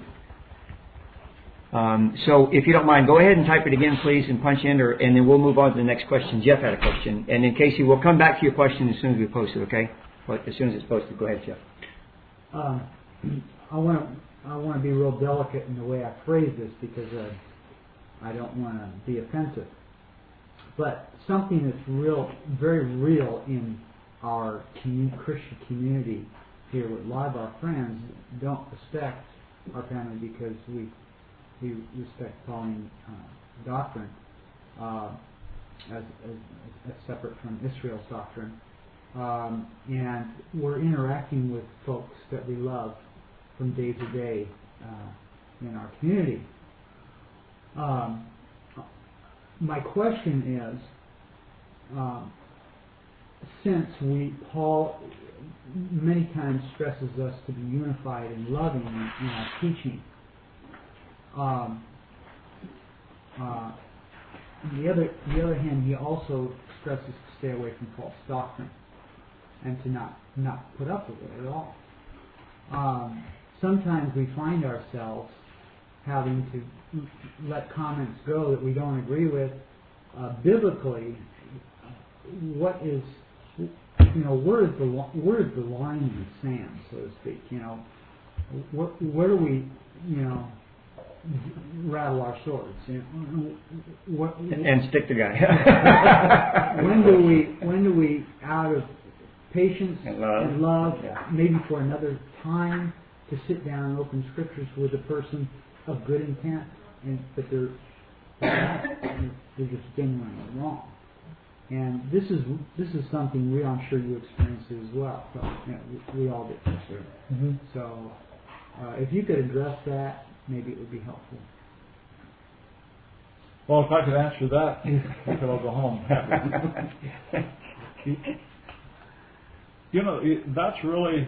Um, so if you don't mind, go ahead and type it again, please, and punch enter, and then we'll move on to the next question. Jeff had a question. And then, Casey, we'll come back to your question as soon as we post it, okay? But as soon as it's posted, go ahead, Jeff. Uh, I want to I want to be real delicate in the way I phrase this because uh, I don't want to be offensive. But something that's real, very real in our commun- Christian community here with a lot of our friends don't respect our family because we we respect Pauline uh, doctrine uh, as, as, as separate from Israel's doctrine. Um, and we're interacting with folks that we love from day to day uh, in our community. Um, my question is, um, since we Paul many times stresses us to be unified and loving in, in our teaching, um, uh, on the other the other hand, he also stresses to stay away from false doctrine and to not, not put up with it at all. Um, sometimes we find ourselves having to let comments go that we don't agree with. Uh, biblically, what is, you know, where is the where is the line in the sand, so to speak? You know, where, where do we, you know, rattle our swords? You know, what, and stick the guy. when do we when do we out of patience and love, and love yeah. maybe for another time to sit down and open scriptures with a person of good intent, and but they're they're, they're just genuinely wrong. And this is this is something we I'm sure you experience as well. So, you know, we, we all do. Sure. Mm-hmm. So uh, if you could address that, maybe it would be helpful. Well, if I could answer that, I could all go home. You know, that's really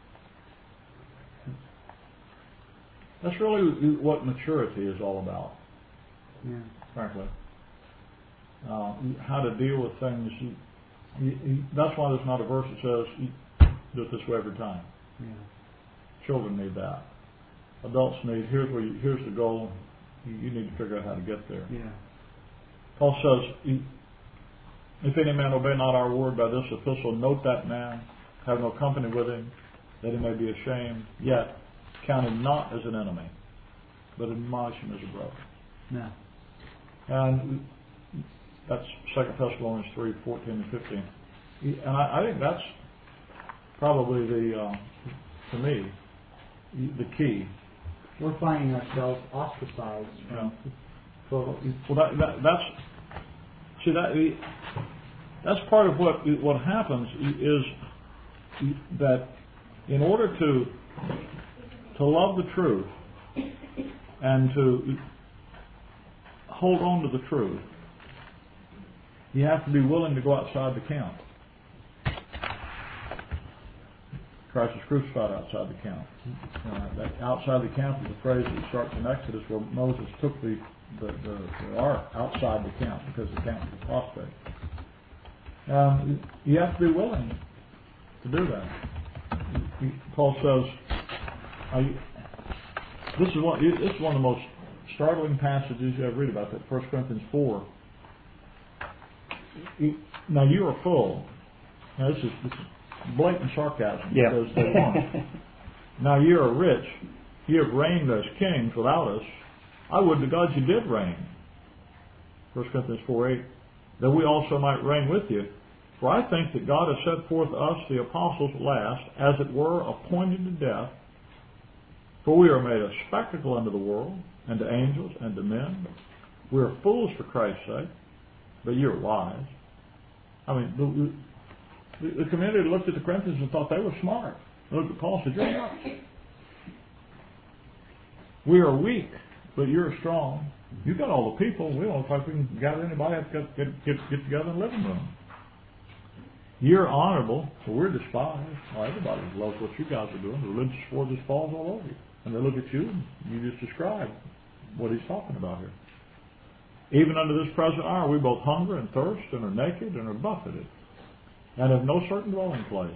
that's really what maturity is all about. Yeah. Frankly, uh, how to deal with things. You, you, you, that's why there's not a verse that says you do it this way every time. Yeah. Children need that. Adults need. Here's where you, here's the goal. You, you need to figure out how to get there. Yeah. Paul says, if any man obey not our word by this epistle, note that man, have no company with him, that he may be ashamed, yet count him not as an enemy, but admonish him as a brother. Yeah. And that's Second Thessalonians three, fourteen and fifteen. And I, I think that's probably the, uh, to me, the key. We're finding ourselves ostracized from Yeah. folks. Well, that, that, that's see that that's part of what what happens is that in order to to love the truth and to hold on to the truth, you have to be willing to go outside the camp. Christ is crucified outside the camp. Uh, that outside the camp is a phrase that starts in Exodus where Moses took the, the, the, the ark outside the camp because the camp was prostrate. Um, you have to be willing to do that. Paul says, I, this is one. This is one of the most startling passages you ever read about. That First Corinthians four. Now you are full. Now this is, this is blatant sarcasm. Yeah. Because they weren't. Now you are rich. You have reigned as kings without us. I would to God you did reign. First Corinthians four eight. That we also might reign with you. For I think that God has set forth us, the apostles, last, as it were, appointed to death. For we are made a spectacle unto the world, and to angels, and to men. We are fools for Christ's sake, but you are wise. I mean, the, the, the community looked at the Corinthians and thought they were smart. They looked at Paul and said, you're not. We are weak, but you're strong. You've got all the people. We don't look like we can gather anybody. Have to get, get, get together in the living room. You're honorable, but we're despised. Well, everybody loves what you guys are doing. The religious sword just falls all over you. And they look at you and you just describe what he's talking about here. Even under this present hour, we both hunger and thirst and are naked and are buffeted and have no certain dwelling place.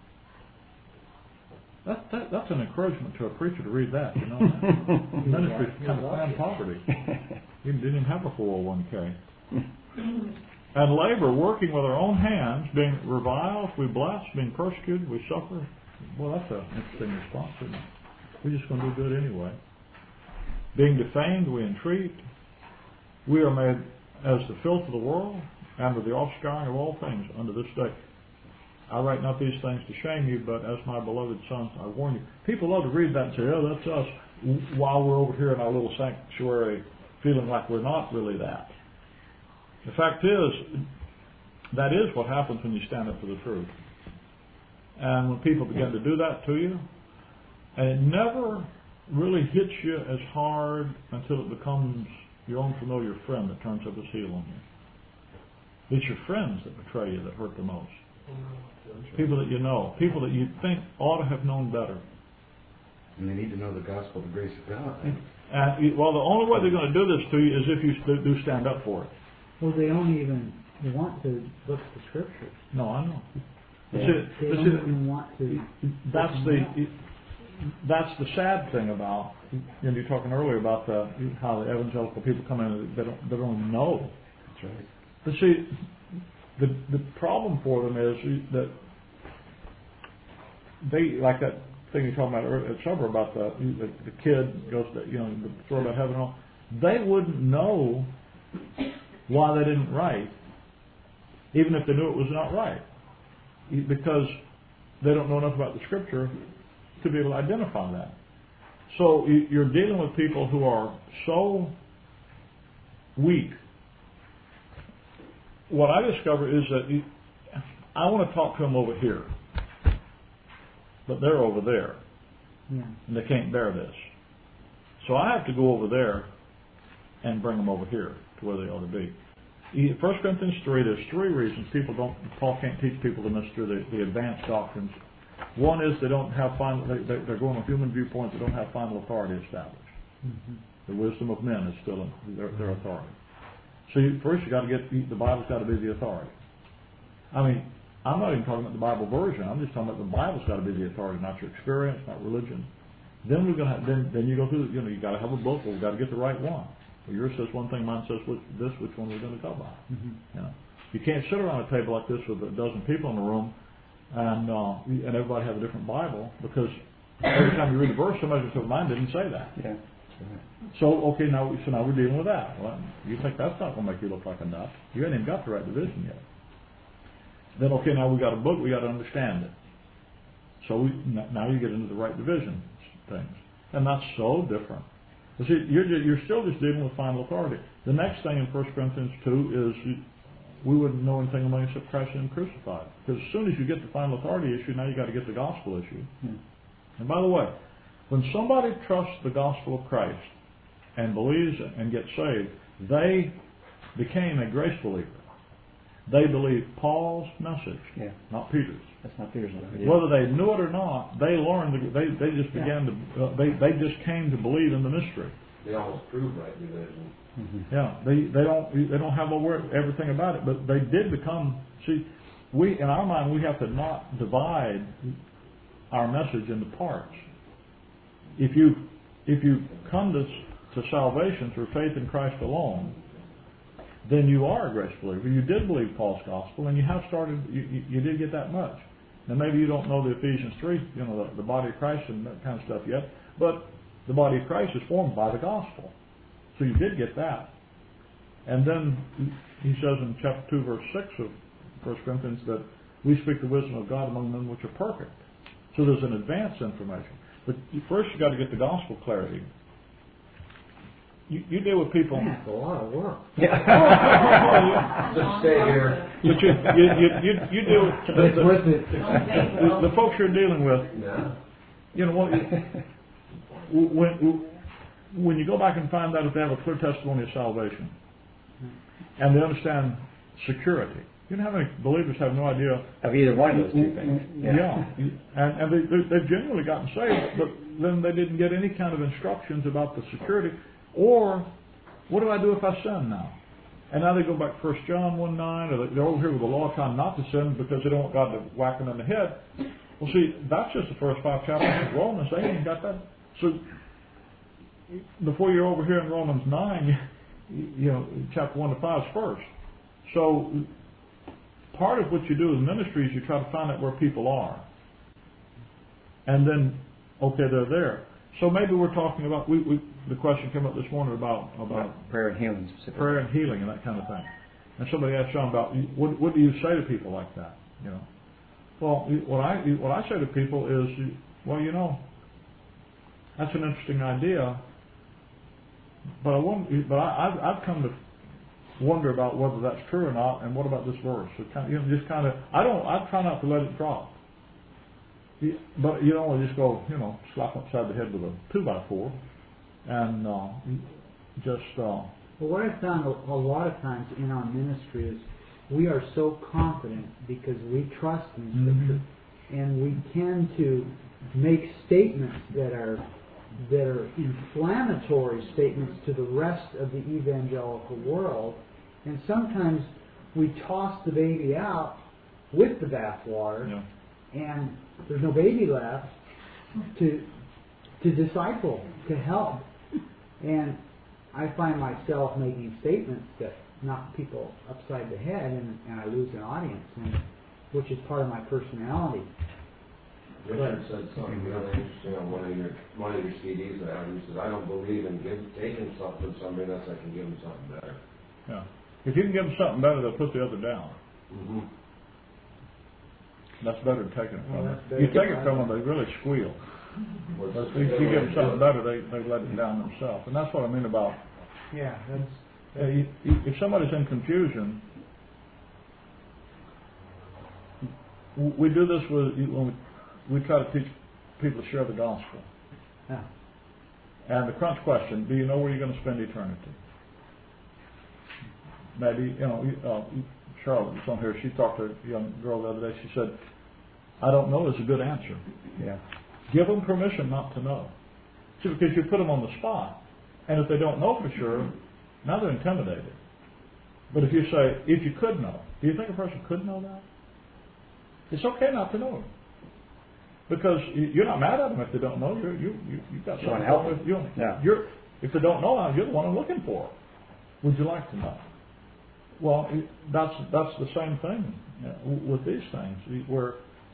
That, that, that's an encouragement to a preacher to read that, you know. Ministry's kind of planned poverty. He didn't even have a four oh one k. And labor, working with our own hands, being reviled, we bless, being persecuted, we suffer. Well, that's an interesting response, isn't it? We're just going to do good anyway. Being defamed, we entreat. We are made as the filth of the world, and with the offscouring of all things unto this day. I write not these things to shame you, but as my beloved sons, I warn you. People love to read that and say, oh, that's us, while we're over here in our little sanctuary feeling like we're not really that. The fact is, that is what happens when you stand up for the truth. And when people begin to do that to you, and it never really hits you as hard until it becomes your own familiar friend that turns up his heel on you. It's your friends that betray you that hurt the most. People that you know. People that you think ought to have known better. And they need to know the gospel, the grace of God. And, well, the only way they're going to do this to you is if you do stand up for it. Well, they don't even want to look at the scriptures. No, I know. They, See, they don't see, even want to. That's the that's the sad thing about. You know, you're talking earlier about the, how the evangelical people come in and they don't they don't even know. That's right. But see, the the problem for them is that they, like that thing you're talking about at supper about the the, the kid goes to, you know, the story about heaven and all. They wouldn't know why they didn't write, even if they knew it was not right, because they don't know enough about the Scripture to be able to identify that. So you're dealing with people who are so weak. What I discover is that I want to talk to them over here, but they're over there, Yeah. and they can't bear this. So I have to go over there and bring them over here to where they ought to be. First Corinthians three, there's three reasons people don't, Paul can't teach people the mystery, the, the advanced doctrines. One is they don't have final, they, they're going on human viewpoint, they don't have final authority established. Mm-hmm. The wisdom of men is still in their, their authority. So you, first you got to get, the Bible's got to be the authority. I mean, I'm not even talking about the Bible version, I'm just talking about the Bible's got to be the authority, not your experience, not religion. Then we're going to, then, then you go through, you know, you got to have a book, well, we've got to get the right one. Well, yours says one thing, mine says which, this, which one we're going to go by. Mm-hmm. You know, you can't sit around a table like this with a dozen people in the room and uh, and everybody have a different Bible, because every time you read a verse, somebody says, mine didn't say that. Yeah. So, okay, now so now we're dealing with that. Well, you think that's not going to make you look like a nut. You haven't even got the right division yet. Then, okay, now we've got a book, we've got to understand it. So we, now you get into the right division things. And that's so different. You see, you're, you're still just dealing with final authority. The next thing in First Corinthians two is we wouldn't know anything among us except Christ and crucified. Because as soon as you get the final authority issue, now you got to get the gospel issue. Hmm. And by the way, when somebody trusts the gospel of Christ and believes and gets saved, they became a grace believer. they believed Paul's message, Yeah. not Peter's. That's not Peter's number. Yeah. Whether they knew it or not, they learned. To, they they just began to. Uh, they they just came to believe in the mystery. They almost proved right division. Mm-hmm. Yeah, they they don't they don't have aware everything about it, but they did become. See, we in our mind we have to not divide our message into parts. If you if you come to to salvation through faith in Christ alone, then you are a grace believer. You did believe Paul's gospel, and you have started. You, you, you did get that much. Now maybe you don't know the Ephesians three, you know, the, the body of Christ and that kind of stuff yet, but the body of Christ is formed by the gospel. So you did get that. And then he says in chapter two, verse six of First Corinthians that we speak the wisdom of God among men which are perfect. So there's an advanced information. But first you've got to get the gospel clarity. You, you deal with people. Man, that's a lot of work. Yeah. Just stay here. But you, you, you, you, you deal with the, It's worth it. the, the folks you're dealing with. Yeah. You know, when, when, when you go back and find out if they have a clear testimony of salvation and they understand security, you know how many believers have no idea Of either one of those two things. Yeah, and, and they, they, they've genuinely gotten saved, but then they didn't get any kind of instructions about the security, or what do I do if I sin now? And now they go back to First John one nine, or they're over here with the law of time not to sin because they don't want God to whack them in the head. Well, see, that's just the first five chapters of Romans. They ain't got that. So before you're over here in Romans nine, you, you know, chapter one to five is first. So part of what you do as ministry is you try to find out where people are. And then, okay, they're there. So maybe we're talking about, we, we the question came up this morning about about prayer and healing specifically. prayer and healing and that kind of thing. And somebody asked Sean about, what, what do you say to people like that? You know, well, what I what I say to people is, well, you know, that's an interesting idea, but I won't, but I, I've, I've come to wonder about whether that's true or not, and what about this verse? So kind of, you know, just kind of, I don't, I try not to let it drop. But you don't want to just go, you know, slap upside the head with a two by four, and uh, just. Uh, Well, what I've found a, a lot of times in our ministry is we are so confident because we trust in Scripture, mm-hmm. and we tend to make statements that are that are inflammatory statements to the rest of the evangelical world, and sometimes we toss the baby out with the bathwater, yeah. and there's no baby left to to disciple, to help, and I find myself making statements that knock people upside the head, and, and I lose an audience, and, which is part of my personality. Richard said something really interesting on one of your one of your C Ds that I have. He says, "I don't believe in give, taking something from somebody unless I can give them something better." Yeah, if you can give them something better, they'll put the other down. Mm-hmm. That's better than taking it from Well, them. You take it from them, they really squeal. But if you give them something better, they they let it down themselves, and that's what I mean about. Yeah, that's. Uh, you, you, if somebody's in confusion, we do this with when we, we try to teach people to share the gospel. Yeah. And the crunch question: do you know where you're going to spend eternity? Maybe you know. Uh, Charlotte was on here. She talked to a young girl the other day. She said, "I don't know" is a good answer. Yeah. Give them permission not to know. See, because you put them on the spot, and if they don't know for sure, now they're intimidated. But if you say, if you could know, do you think a person could know that? It's okay not to know. Because you're not mad at them if they don't know. You're, you you you've got You want something to help wrong them. with you. Yeah. You're, if they don't know, you're the one I'm looking for. Would you like to know? Well, that's that's the same thing you know, with these things. Where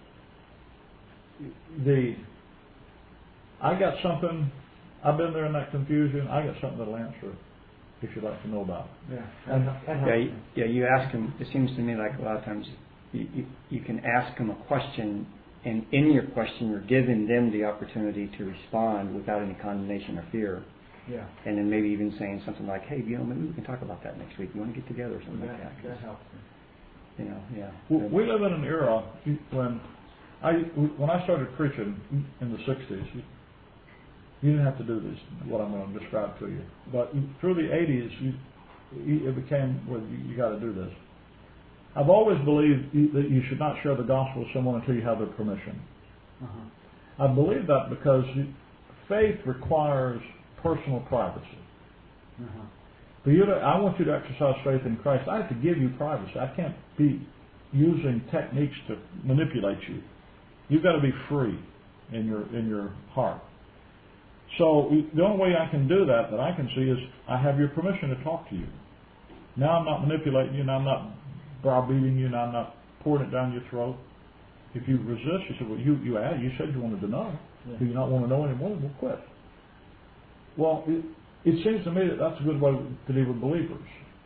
the I got something. I've been there in that confusion. I got something that'll answer if you'd like to know about it. Yeah. And, Yeah, you, yeah. You ask them. It seems to me like a lot of times you, you, you can ask them a question, and in your question, you're giving them the opportunity to respond without any condemnation or fear. Yeah. And then maybe even saying something like, "Hey, you know, maybe we can talk about that next week. You want to get together or something That, like that?" that helps. You know, yeah. we, we live in an era when I when I started preaching in the sixties. You didn't have to do this, what I'm going to describe to you. But through the eighties, you, it became, well, you, you got to do this. I've always believed you, that you should not share the gospel with someone until you have their permission. Uh-huh. I believe that because faith requires personal privacy. Uh-huh. For you to, I want you to exercise faith in Christ. I have to give you privacy. I can't be using techniques to manipulate you. You've got to be free in your in your heart. So the only way I can do that, that I can see, is I have your permission to talk to you. Now I'm not manipulating you. Now I'm not browbeating you. Now I'm not pouring it down your throat. If you resist, you say, well, you you asked, you said you wanted to know. Yeah. Do you not want to know anymore? We'll quit. Well, it, it seems to me that that's a good way to deal with believers.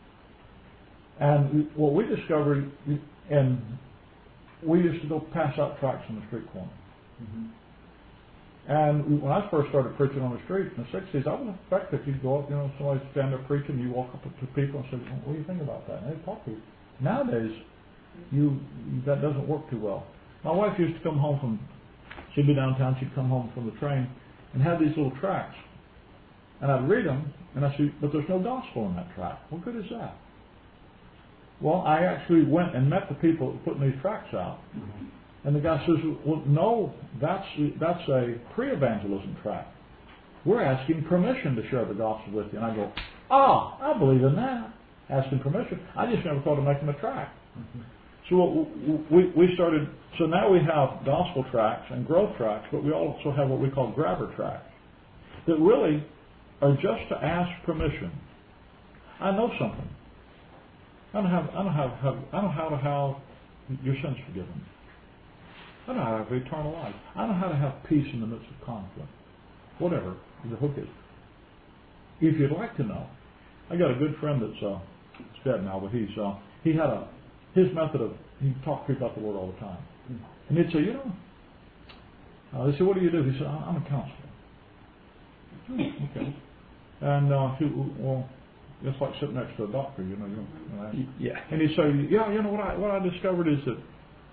And what we discovered, and we used to go pass out tracts on the street corner. Mm-hmm. And when I first started preaching on the street in the sixties, I was effective. You'd go up, you know, somebody stand there preaching, you walk up to people and say, well, what do you think about that? And they'd talk to you. Nowadays, you that doesn't work too well. My wife used to come home from, she'd be downtown, she'd come home from the train and have these little tracts. And I'd read them, and I said, but there's no gospel in that tract. What good is that? Well, I actually went and met the people that were putting these tracts out. Mm-hmm. And the guy says, well, no, that's that's a pre-evangelism tract. We're asking permission to share the gospel with you. And I go, ah, I believe in that. Asking permission. I just never thought of making a tract. Mm-hmm. So we, we started, so now we have gospel tracts and growth tracts, but we also have what we call grabber tracts that really are just to ask permission. I know something. I don't have, I don't have, have I don't know how to have your sins forgiven. I know how to have eternal life. I know how to have peace in the midst of conflict. Whatever the hook is. If you'd like to know, I got a good friend that's uh, it's dead now, but he's uh, he had a his method of he talked to people about the Lord all the time, and he'd say, you know, uh, they said, what do you do? He said, I'm a counselor. Hmm, okay, and uh, he, well, it's like sitting next to a doctor, you know. You know yeah. And he'd say, yeah, you know what I what I discovered is that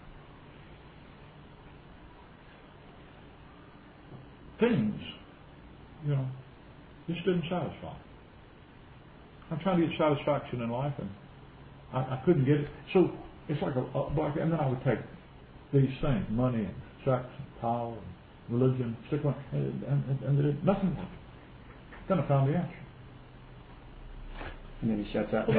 things, you know, just didn't satisfy. I'm trying to get satisfaction in life, and I, I couldn't get it. So it's like a, a black, and then I would take these things, money and sex and power and religion, stick on, and, and, and, and nothing worked. Then I found the answer. And then he shuts up.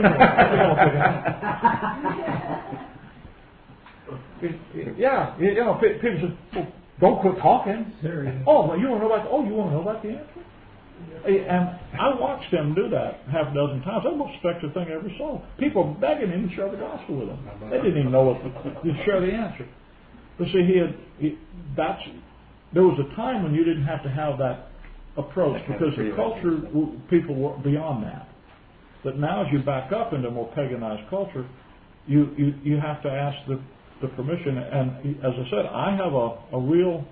Yeah, you know, people say, well, don't quit talking. Serious. Oh, well, you want to know about? Oh, you want to know about the answer? And I watched them do that half a dozen times. That was the most effective thing I ever saw. People begging him to share the gospel with them. They didn't even know it, to share the answer. But see, he had. He, that's. There was a time when you didn't have to have that approach because the culture, people were beyond that. But now, as you back up into a more paganized culture, you you, you have to ask the. the permission, and as I said, I have a, a real,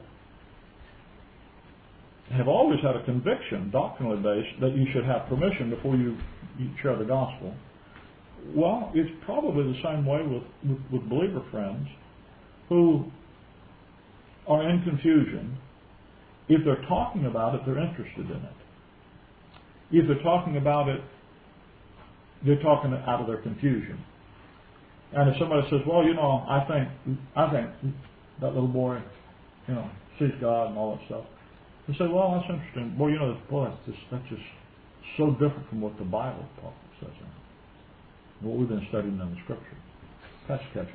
have always had a conviction, doctrinally based, that you should have permission before you, you share the gospel. Well, it's probably the same way with, with, with believer friends who are in confusion. If they're talking about it, they're interested in it. If they're talking about it, they're talking out of their confusion. And if somebody says, well, you know, I think I think that little boy, you know, sees God and all that stuff, they say, well, that's interesting. Well, you know, boy, that's just, that's just so different from what the Bible says. What we've been studying in the Scripture. That's ketchup.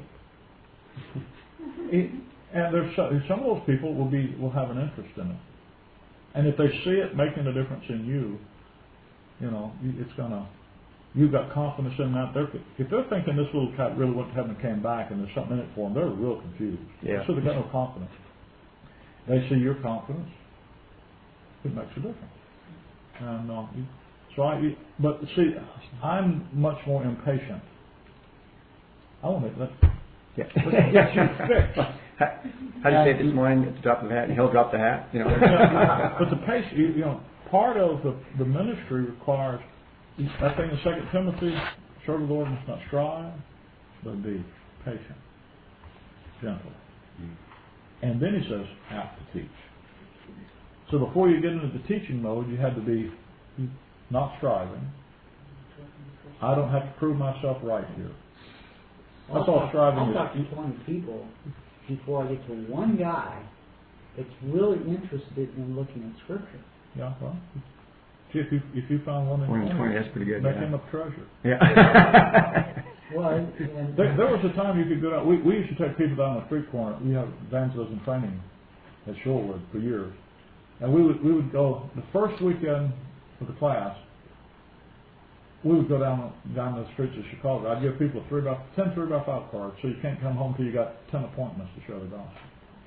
it, and there's some, some of those people will be will have an interest in it, and if they see it making a difference in you, you know, it's gonna. You've got confidence in that. They're, if they're thinking this little cat really went to heaven and came back and there's something in it for them, they're real confused. Yeah. So they've got no confidence. They see your confidence. It makes a difference. And uh, so I, but see, I'm much more impatient. I want to let yeah. let's get you fixed. How do you say it this morning? At the drop of the hat, and he'll drop the hat. You know. But the pace, you, you know, part of the, the ministry requires. That thing in Second Timothy, serve the Lord must not strive, but be patient, gentle. Mm. And then he says, have to teach. So before you get into the teaching mode, you had to be not striving. I don't have to prove myself right here. That's I'll all talk, striving I'll is. talk to twenty people before I get to one guy that's really interested in looking at Scripture. Yeah, well, see if you if you found one in One in twenty, twenty, that's pretty good. make Yeah. him a treasure. Yeah. Well, and, There, there was a time you could go down. We we used to take people down the street corner. We have evangelism training at Shorewood for years, and we would we would go the first weekend of the class. We would go down down the streets of Chicago. I'd give people a three by ten three by five cards, so you can't come home till you got ten appointments to share the gospel.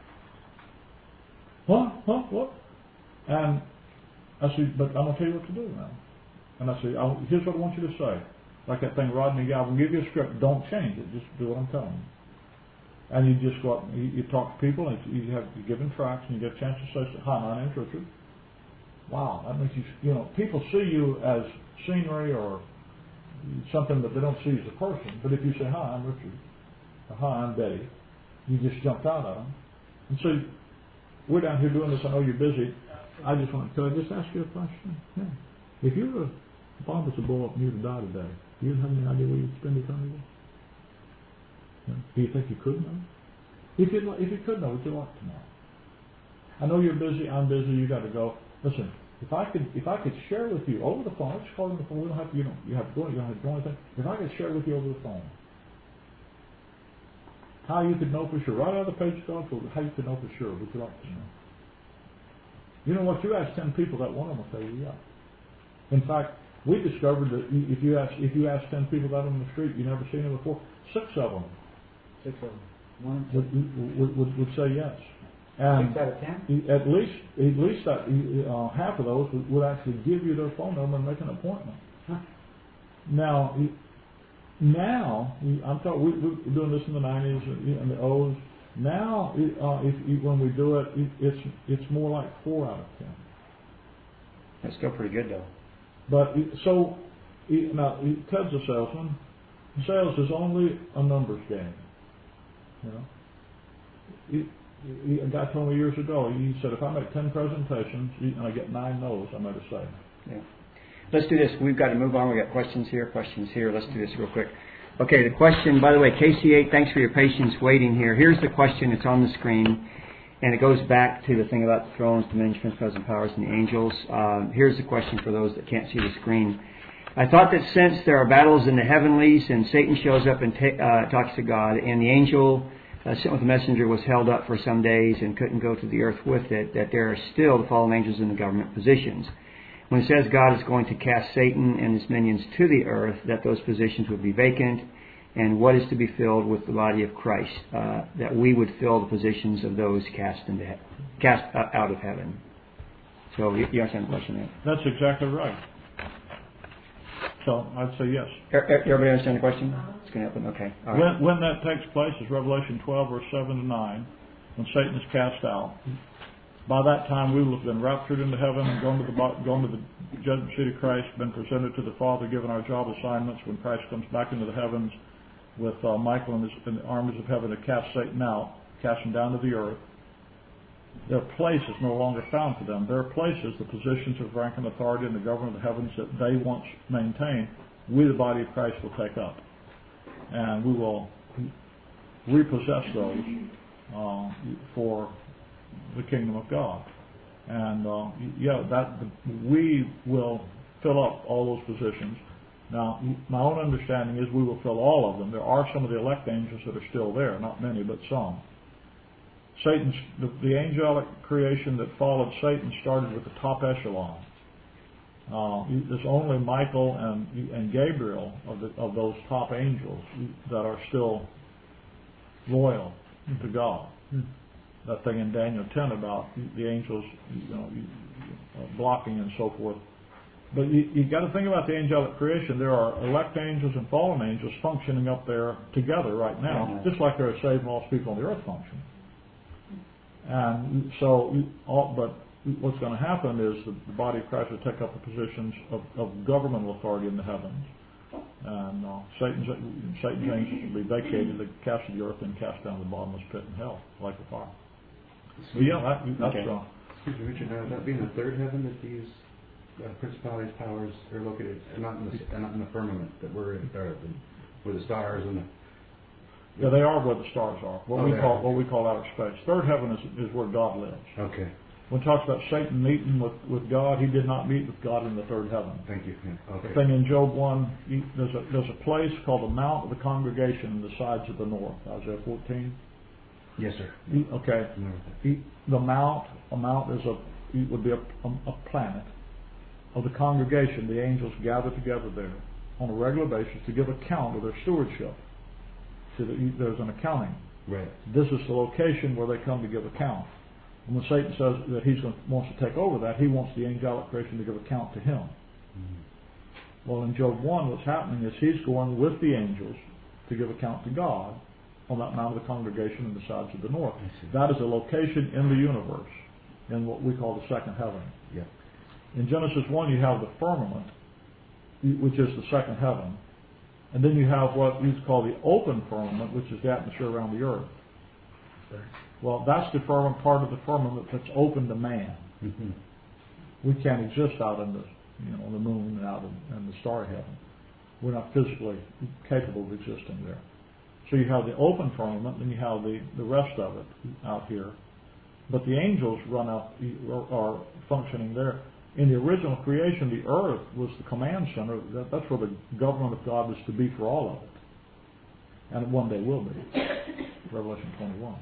What? What? What? And I said, but I'm gonna tell you what to do now. And I said, I'll, here's what I want you to say. Like that thing Rodney Galvin, give you a script, don't change it, just do what I'm telling you. And you just go out, and you, you talk to people, and you have you give them tracts, and you get a chance to say, hi, my name's Richard. Wow, that makes you, you know, people see you as scenery or something that they don't see as a person. But if you say, hi, I'm Richard, or hi, I'm Betty, you just jumped out at them. And so, we're down here doing this, I know you're busy. I just want, could I just ask you a question? Yeah. If you were, if bomb was to blow up and you were to die today, do you have any idea where you'd spend eternity? Yeah. Do you think you could know? If you if you could know, would you like to know? I know you're busy. I'm busy. You got to go. Listen, if I could if I could share with you over the phone, let's call on the phone. We don't have to. You don't. You have to go. You don't have to do anything. If I could share with you over the phone, how you could know for sure, right out of the page of God's Word, how you could know for sure, would you like to know? You know what? You ask ten people, that one of them will tell you yeah. In fact, we discovered that if you ask if you ask ten people that on the street, you never seen them before, six of them, six of them, one, would, would, would, would say yes. And six out of ten. At least at least that, uh, half of those would, would actually give you their phone number and make an appointment. Huh. Now, now I'm talking. We, we're doing this in the nineties and the O's. Now, uh, if, if when we do it, it, it's it's more like four out of ten. That's still pretty good, though. But so now Ted's a salesman. Sales is only a numbers game. You know, he, he, a guy told me years ago. He said, if I make ten presentations and I get nine no's, I made a sale. Yeah. Let's do this. We've got to move on. We've got questions here, questions here. Let's do this real quick. Okay, the question, by the way, K C eight, thanks for your patience waiting here. Here's the question. It's on the screen, and it goes back to the thing about the thrones, dominions, principalities, and powers, and the angels. Um, here's the question for those that can't see the screen. I thought that since there are battles in the heavenlies, and Satan shows up and ta- uh, talks to God, and the angel uh, sent with the messenger was held up for some days and couldn't go to the earth with it, that there are still the fallen angels in the government positions. When it says God is going to cast Satan and his minions to the earth, that those positions would be vacant, and what is to be filled with the body of Christ, uh, that we would fill the positions of those cast into he- cast out of heaven. So you, you understand the question there? That's exactly right. So I'd say yes. Everybody understand the question? It's going to happen. Okay. All right. When, when that takes place is Revelation twelve, verse seven to nine, when Satan is cast out. By that time, we will have been raptured into heaven and gone to the gone to the judgment seat of Christ, been presented to the Father, given our job assignments. When Christ comes back into the heavens with uh, Michael and, his, and the armies of heaven to cast Satan out, cast him down to the earth, their place is no longer found for them. Their places, the positions of rank and authority in the government of the heavens that they once maintained, we, the body of Christ, will take up, and we will repossess those uh, for the kingdom of God. And uh, yeah, that we will fill up all those positions. Now, my own understanding is we will fill all of them. There are some of the elect angels that are still there, not many, but some. Satan's the, the angelic creation that followed Satan started with the top echelon. Uh, there's only Michael and and Gabriel of the, of those top angels that are still loyal to God. Hmm. That thing in Daniel ten about the angels, you know, blocking and so forth. But you, you got to think about the angelic creation. There are elect angels and fallen angels functioning up there together right now, mm-hmm. just like there are saved and lost people on the earth function. And so, all, but what's going to happen is the, the body of Christ will take up the positions of, of governmental authority in the heavens, and uh, Satan's Satan's angels will be vacated, they cast to the earth, and cast down to the bottomless pit in hell, like a fire. So, yeah, that, that's okay. wrong. Excuse me, Richard. Now, that being the third heaven that these uh, principalities, powers are located, and not in the not in the firmament that we're in, or the, where the stars and the. Yeah, they are where the stars are. What Oh, we they call are. what we call outer space. Third heaven is is where God lives. Okay. When it talks about Satan meeting with, with God, he did not meet with God in the third heaven. Thank you. Yeah. Okay. The thing in Job one, he, there's a there's a place called the Mount of the Congregation in the sides of the north. Isaiah fourteen. Yes, sir. He, okay. Remember that. He, the mount, a mount is a it would be a, a, a planet of the congregation. The angels gather together there on a regular basis to give account of their stewardship. So that you, there's an accounting. Right. This is the location where they come to give account. And when Satan says that he wants to take over that, he wants the angelic creation to give account to him. Mm-hmm. Well, in Job one, what's happening is he's going with the angels to give account to God on that Mount of the Congregation in the sides of the north. That is a location in the universe, in what we call the second heaven. Yeah. In Genesis one, you have the firmament, which is the second heaven. And then you have what we call the open firmament, which is the atmosphere around the earth. Right. Well, that's the firmament, part of the firmament that's open to man. Mm-hmm. We can't exist out in the, you know, the moon and out in, in the star heaven. We're not physically capable of existing there. So you have the open firmament, and you have the, the rest of it out here. But the angels run out, are, are functioning there. In the original creation, the earth was the command center. That, that's where the government of God was to be for all of it. And one day will be. Revelation twenty-one.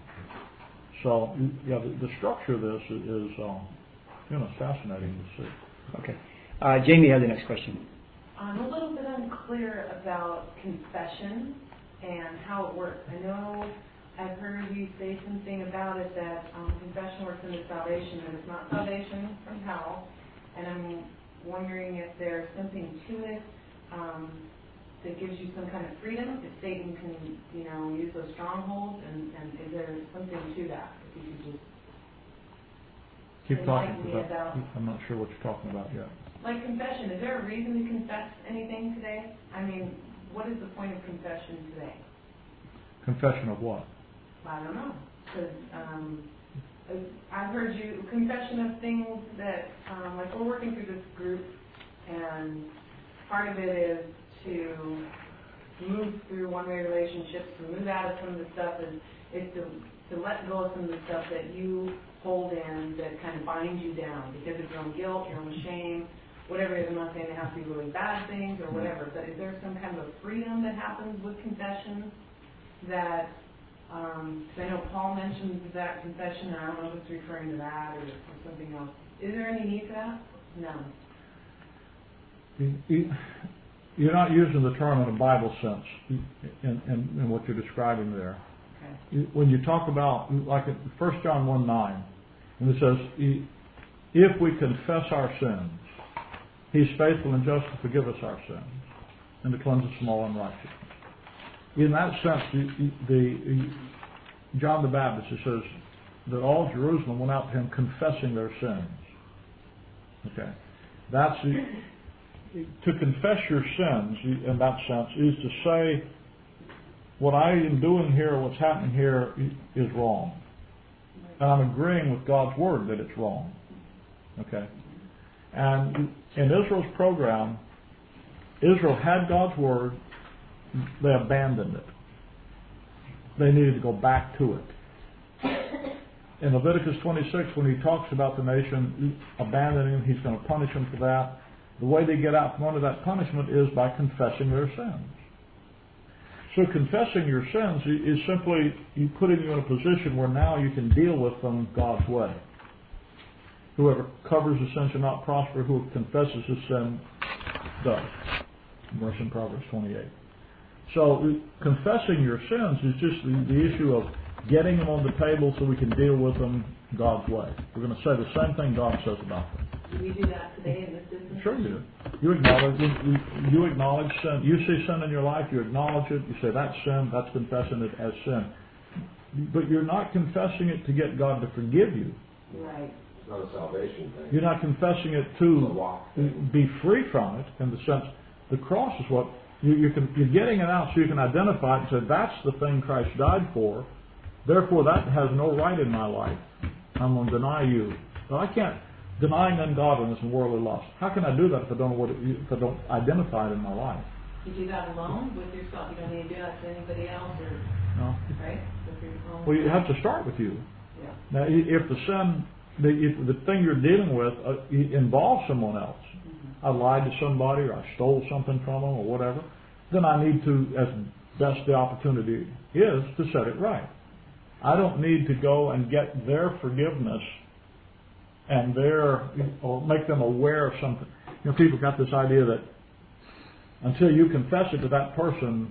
So, yeah, the, the structure of this is, is uh, you know, fascinating to see. Okay. Uh, Jamie has the next question. I'm a little bit unclear about confession and how it works. I know I've heard you say something about it, that um, confession works into salvation, and it's not salvation from hell. And I'm wondering if there's something to it um, that gives you some kind of freedom, if Satan can, you know, use those strongholds, and, and is there something to that? If you could just Keep talking enlighten me about, about, I'm not sure what you're talking about yet. like confession, is there a reason to confess anything today? I mean, what is the point of confession today? Confession of what? I don't know, because um, I've heard you, confession of things that, um, like we're working through this group, and part of it is to move through one-way relationships, to move out of some of the stuff, is, is to, to let go of some of the stuff that you hold in that kind of binds you down because of your own guilt, your own shame, whatever it is. I'm not saying they have to be really bad things or whatever, but is there some kind of a freedom that happens with confession that, um, cause I know Paul mentions that confession, and I don't know if it's referring to that or, or something else. Is there any need for that? No. You, you, you're not using the term in a Bible sense in, in, in what you're describing there. Okay. When you talk about, like First John one nine, and it says, if we confess our sins, He's faithful and just to forgive us our sins and to cleanse us from all unrighteousness. In that sense, the, the John the Baptist, it says that all Jerusalem went out to him confessing their sins. Okay, that's the, to confess your sins in that sense is to say, what I am doing here, what's happening here, is wrong, and I'm agreeing with God's word that it's wrong. Okay, and in Israel's program, Israel had God's word. They abandoned it. They needed to go back to it. In Leviticus twenty-six, when he talks about the nation abandoning him, he's going to punish them for that. The way they get out from under that punishment is by confessing their sins. So confessing your sins is simply you putting you in a position where now you can deal with them God's way. Whoever covers his sin shall not prosper. Who confesses his sin does. Verse in Proverbs twenty-eight. So confessing your sins is just the, the issue of getting them on the table so we can deal with them God's way. We're going to say the same thing God says about them. Do we do that today in this business? Sure you do. You acknowledge, you, you acknowledge sin. You see sin in your life, you acknowledge it. You say that's sin, that's confessing it as sin. But you're not confessing it to get God to forgive you. Right. It's not a salvation thing. You're not confessing it to be free from it in the sense the cross is what you, you can, you're getting it out so you can identify it and say that's the thing Christ died for. Therefore, that has no right in my life. I'm going to deny you. Well, I can't. Denying ungodliness and worldly lust. How can I do that if I don't know what it, if I don't identify it in my life? You do that alone with yourself. You don't need to do that to anybody else, or No. right? With your own Well, you have to start with you. Yeah. Now, i- if the sin, the, if the thing you're dealing with uh, involves someone else, Mm-hmm. I lied to somebody or I stole something from them or whatever, then I need to, as best the opportunity is, to set it right. I don't need to go and get their forgiveness and their, or make them aware of something. You know, people got this idea that until you confess it to that person,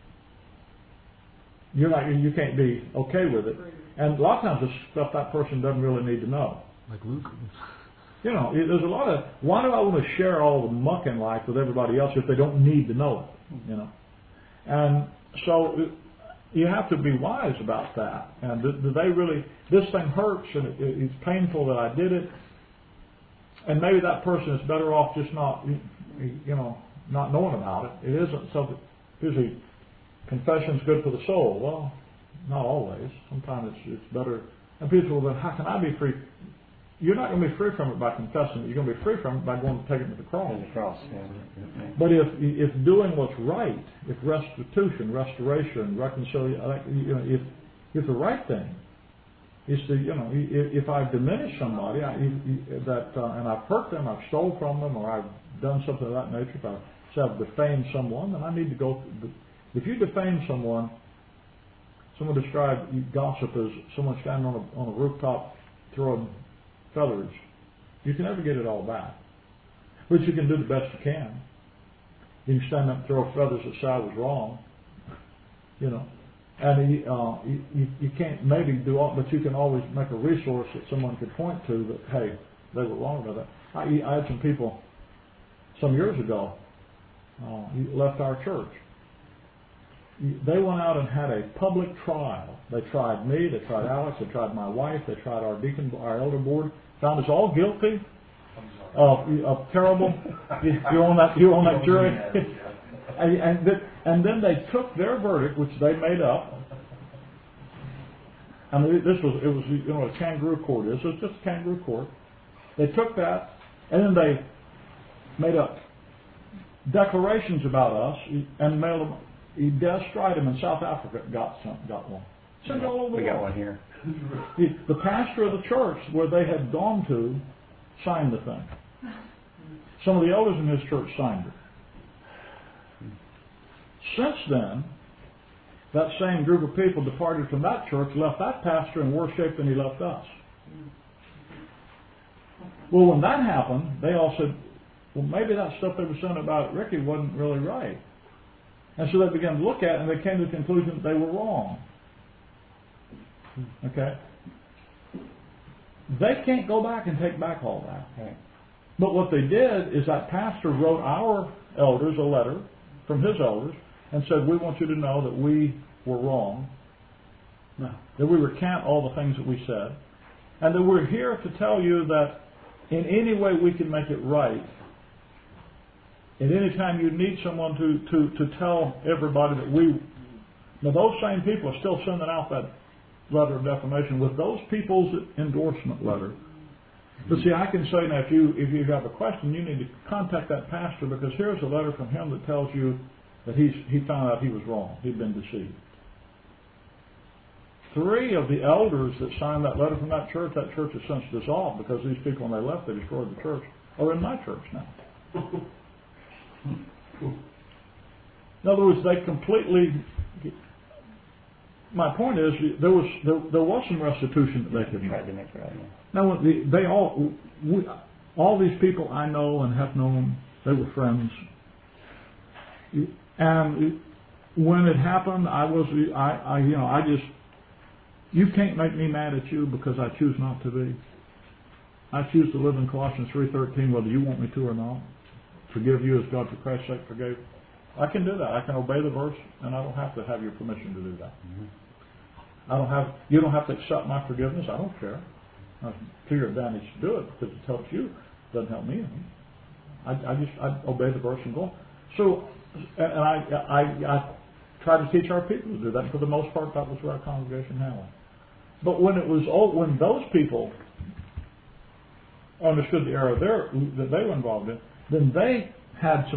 you're not, you can't be okay with it. And a lot of times it's stuff that person doesn't really need to know. Like Luke. You know, there's a lot of, why do I want to share all the muck in life with everybody else if they don't need to know it? You know? And so you have to be wise about that. And do, do they really, this thing hurts and it, it's painful that I did it. And maybe that person is better off just not, you know, not knowing about it. It isn't something, usually confession's good for the soul. Well, not always. Sometimes it's, it's better. And people will go, how can I be free? You're not going to be free from it by confessing it. You're going to be free from it by going to take it to the cross. The cross, yeah. But if if doing what's right, if restitution, restoration, reconciliation, you know, if if the right thing is to, you know, if, if I've diminished somebody I, that uh, and I've hurt them, I've stole from them, or I've done something of that nature, if I've, say I've defamed someone, then I need to go. If you defame someone, someone described gossip as someone standing on a on a rooftop throwing feathers. You can never get it all back, but you can do the best you can. You can stand up and throw feathers that say I was wrong, you know, and you, uh, you, you can't maybe do all, but you can always make a resource that someone could point to that, hey, they were wrong about that. I, I had some people some years ago uh, left our church. They went out and had a public trial. They tried me, they tried Alex, they tried my wife, they tried our deacon, our elder board, found us all guilty of, of terrible. You're on that, you're on that jury, and and, th- and then they took their verdict, which they made up. I mean, this was it was you know a kangaroo court. This was just a kangaroo court. They took that, and then they made up declarations about us and mailed them. Des Stridham in South Africa got some, got one. Sent all over the We got world. one here. The, the pastor of the church where they had gone to signed the thing. Some of the elders in his church signed it. Since then, that same group of people departed from that church, left that pastor in worse shape than he left us. Well, when that happened, they all said, well, maybe that stuff they were saying about Ricky wasn't really right. And so they began to look at it, and they came to the conclusion that they were wrong. Okay? They can't go back and take back all that. Right. But what they did is that pastor wrote our elders a letter from his elders and said, we want you to know that we were wrong, No. that we recant all the things that we said, and that we're here to tell you that in any way we can make it right. And any time you need someone to, to, to tell everybody that we... Now those same people are still sending out that letter of defamation with those people's endorsement letter. But see, I can say now, if you if you have a question, you need to contact that pastor, because here's a letter from him that tells you that he's he found out he was wrong. He'd been deceived. Three of the elders that signed that letter from that church, that church has since dissolved, because these people, when they left, they destroyed the church, are in my church now. In other words, they completely... My point is, there was there, there was some restitution that they could Tried to make. make it right. Yeah. Now, the, they all, we, all these people I know and have known, they were friends. And when it happened, I was, I, I, you know, I just, you can't make me mad at you because I choose not to be. I choose to live in Colossians three thirteen, whether you want me to or not. Forgive you as God for Christ's sake forgave. I can do that. I can obey the verse, and I don't have to have your permission to do that. Mm-hmm. I don't have. You don't have to accept my forgiveness. I don't care. It's to your advantage to do it because it helps you. It doesn't help me. I, I just I obey the verse and go. So, and I, I I try to teach our people to do that. For the most part, that was where our congregation had. But when it was all, when those people understood the error there that they were involved in, then they had some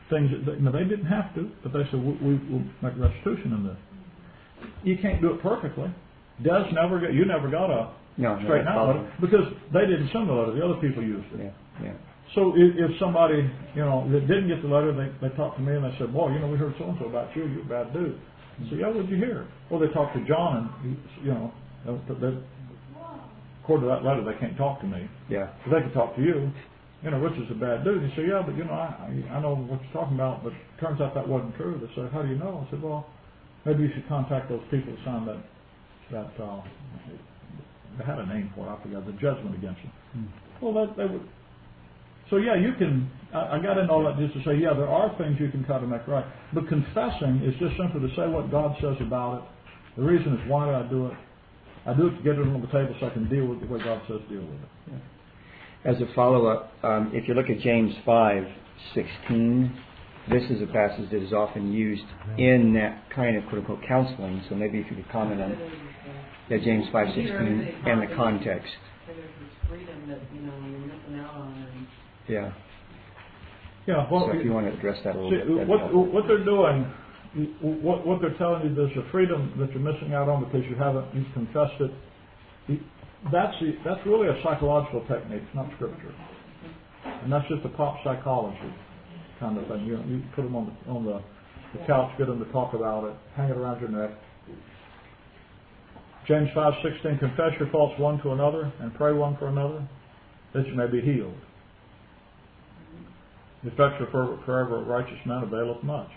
things that, you know, they didn't have to, but they said, we, we will make restitution in this. You can't do it perfectly. Des never got, you never got a No, no, straighten out letter because they didn't send the letter. The other people used it. Yeah, yeah. So if, if somebody, you know, that didn't get the letter, they, they talked to me and they said, boy, you know, we heard so-and-so about you. You're a bad dude. I said, yeah, what'd you hear? Well, they talked to John and, he, you know, they, according to that letter, they can't talk to me. Yeah. But they can talk to you. You know, Rich is a bad dude. He said, yeah, but, you know, I, I know what you're talking about, but it turns out that wasn't true. They said, how do you know? I said, well, maybe you should contact those people who signed that, that uh, they had a name for it, I forgot, the judgment against them. Hmm. Well, that, they would. So, yeah, you can, I, I got into all that just to say, yeah, there are things you can try to make right. But confessing is just simply to say what God says about it. The reason is, why do I do it? I do it to get it on the table so I can deal with the way God says deal with it. Yeah. As a follow-up, um, if you look at James five sixteen, this is a passage that is often used in that kind of quote-unquote counseling. So maybe if you could comment on yeah, James five sixteen and the context. There's this freedom that, you know, you're missing out on. And Yeah. Yeah. Well, so if you want to address that a little see, bit. What, what they're doing, what, what they're telling you, there's a freedom that you're missing out on because you haven't you've confessed it. That's the, that's really a psychological technique, it's not scripture, and that's just a pop psychology kind of thing. You you put them on the on the, the couch, get them to talk about it, hang it around your neck. James five sixteen, confess your faults one to another and pray one for another, that you may be healed. The effectual fervent prayer of a righteous man availeth much.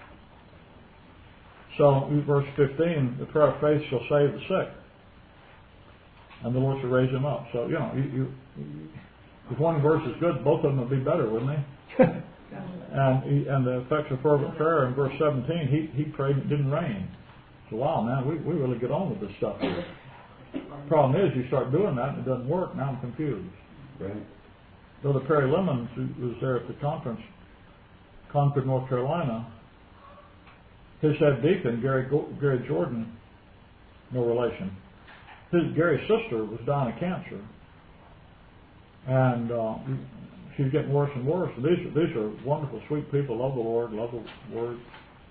So, verse fifteen, the prayer of faith shall save the sick, and the Lord shall raise him up. So, you know, you, you, if one verse is good, both of them would be better, wouldn't they? and he, and the effectual fervent prayer in verse seventeen, he, he prayed and it didn't rain. So, wow, man, we, we really get on with this stuff here. The problem is, you start doing that and it doesn't work. Now I'm confused. Right. Brother Perry Lemons, who was there at the conference, Concord, North Carolina, his head deacon, Gary Gary Jordan, no relation. His Gary's sister was dying of cancer, and uh, she's getting worse and worse. And these these are wonderful, sweet people. Love the Lord, love the Word.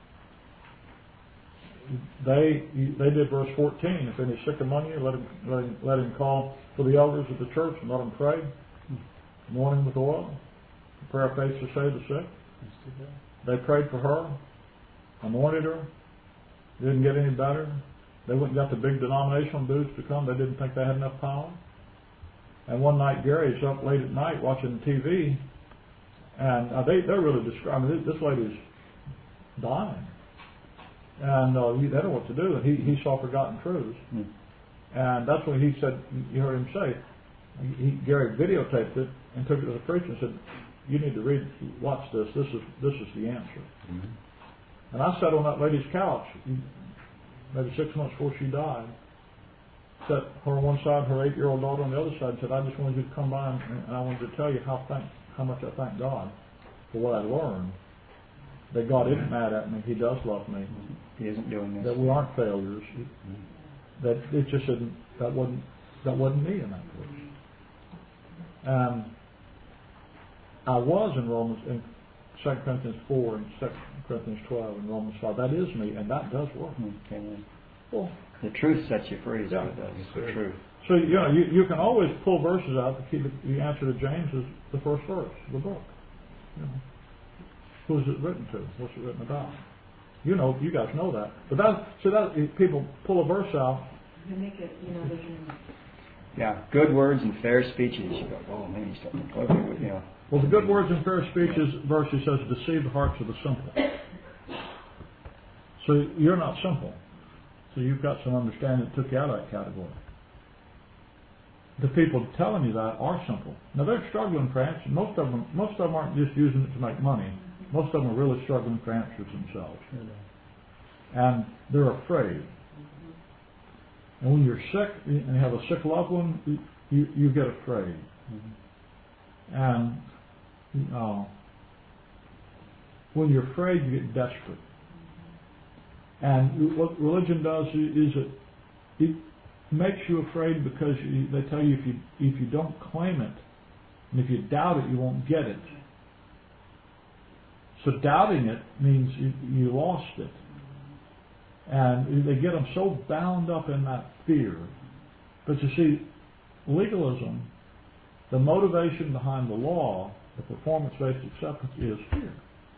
They they did verse fourteen. If any sick among you, let him let him let him call for the elders of the church and let them pray. Anoint him with oil. The prayer of faith to save the sick. They prayed for her, anointed her. Didn't get any better. They went and got the big denominational dudes to come. They didn't think they had enough power. And one night, Gary's up late at night watching T V, and uh, they they're really describing this, this lady's dying, and uh, they don't know what to do. And he he saw forgotten truths, mm. and that's when he said, you heard him say, he, Gary videotaped it and took it to the preacher and said, you need to read, watch this. This is this is the answer. Mm-hmm. And I sat on that lady's couch, maybe six months before she died. Sat her on one side, her eight-year-old daughter on the other side, and said, I just wanted you to come by and, and I wanted to tell you how thank how much I thank God for what I learned. That God isn't mad at me. He does love me. He isn't doing this. That we aren't failures. Mm-hmm. That it just isn't. That wasn't. That wasn't me in that place. And I was in Romans in Second Corinthians four and Second Corinthians twelve and Romans five. That is me, and that does work. Amen. Well, the truth sets you free. Is yeah, what it does. It's the truth. So you know you, you can always pull verses out. The, key, the answer to James is the first verse of the book. You know, who's it written to? What's it written about? You know, you guys know that. But that so that if people pull a verse out. You make it, you know, they can. Yeah, good words and fair speeches. You go, oh man, you start to okay, you know. Well, the good words and fair speeches verse he says deceive the hearts of the simple. So you're not simple. So you've got some understanding that took you out of that category. The people telling you that are simple. Now they're struggling for answers. Most of them, most of them aren't just using it to make money. Most of them are really struggling for answers themselves, and they're afraid. And when you're sick and you have a sick loved one, you you get afraid, mm-hmm. and uh, when you're afraid, you get desperate. And what religion does is it it makes you afraid because you, they tell you if you if you don't claim it, and if you doubt it, you won't get it. So doubting it means you, you lost it. And they get them so bound up in that fear. But you see, legalism, the motivation behind the law, the performance-based acceptance, is fear.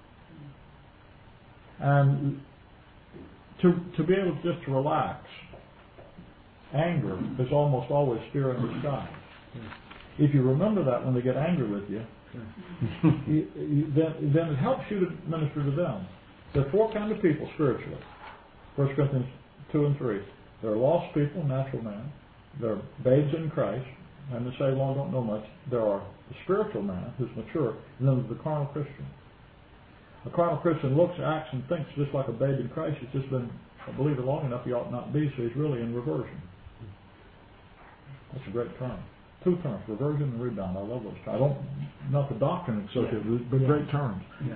And to to be able just to relax, anger is almost always fear in disguise. If you remember that when they get angry with you, you, you then, then it helps you to minister to them. There are four kinds of people spiritually. First Corinthians two and three. There are lost people, natural man. There are babes in Christ, and the saved one don't know much. There are the spiritual man who's mature, and then there's the carnal Christian. A carnal Christian looks, acts, and thinks just like a babe in Christ. He's just been a believer long enough he ought not be, so he's really in reversion. That's a great term. Two terms, reversion and rebound. I love those terms. I don't, not the doctrine associated with it, but great terms. Yeah.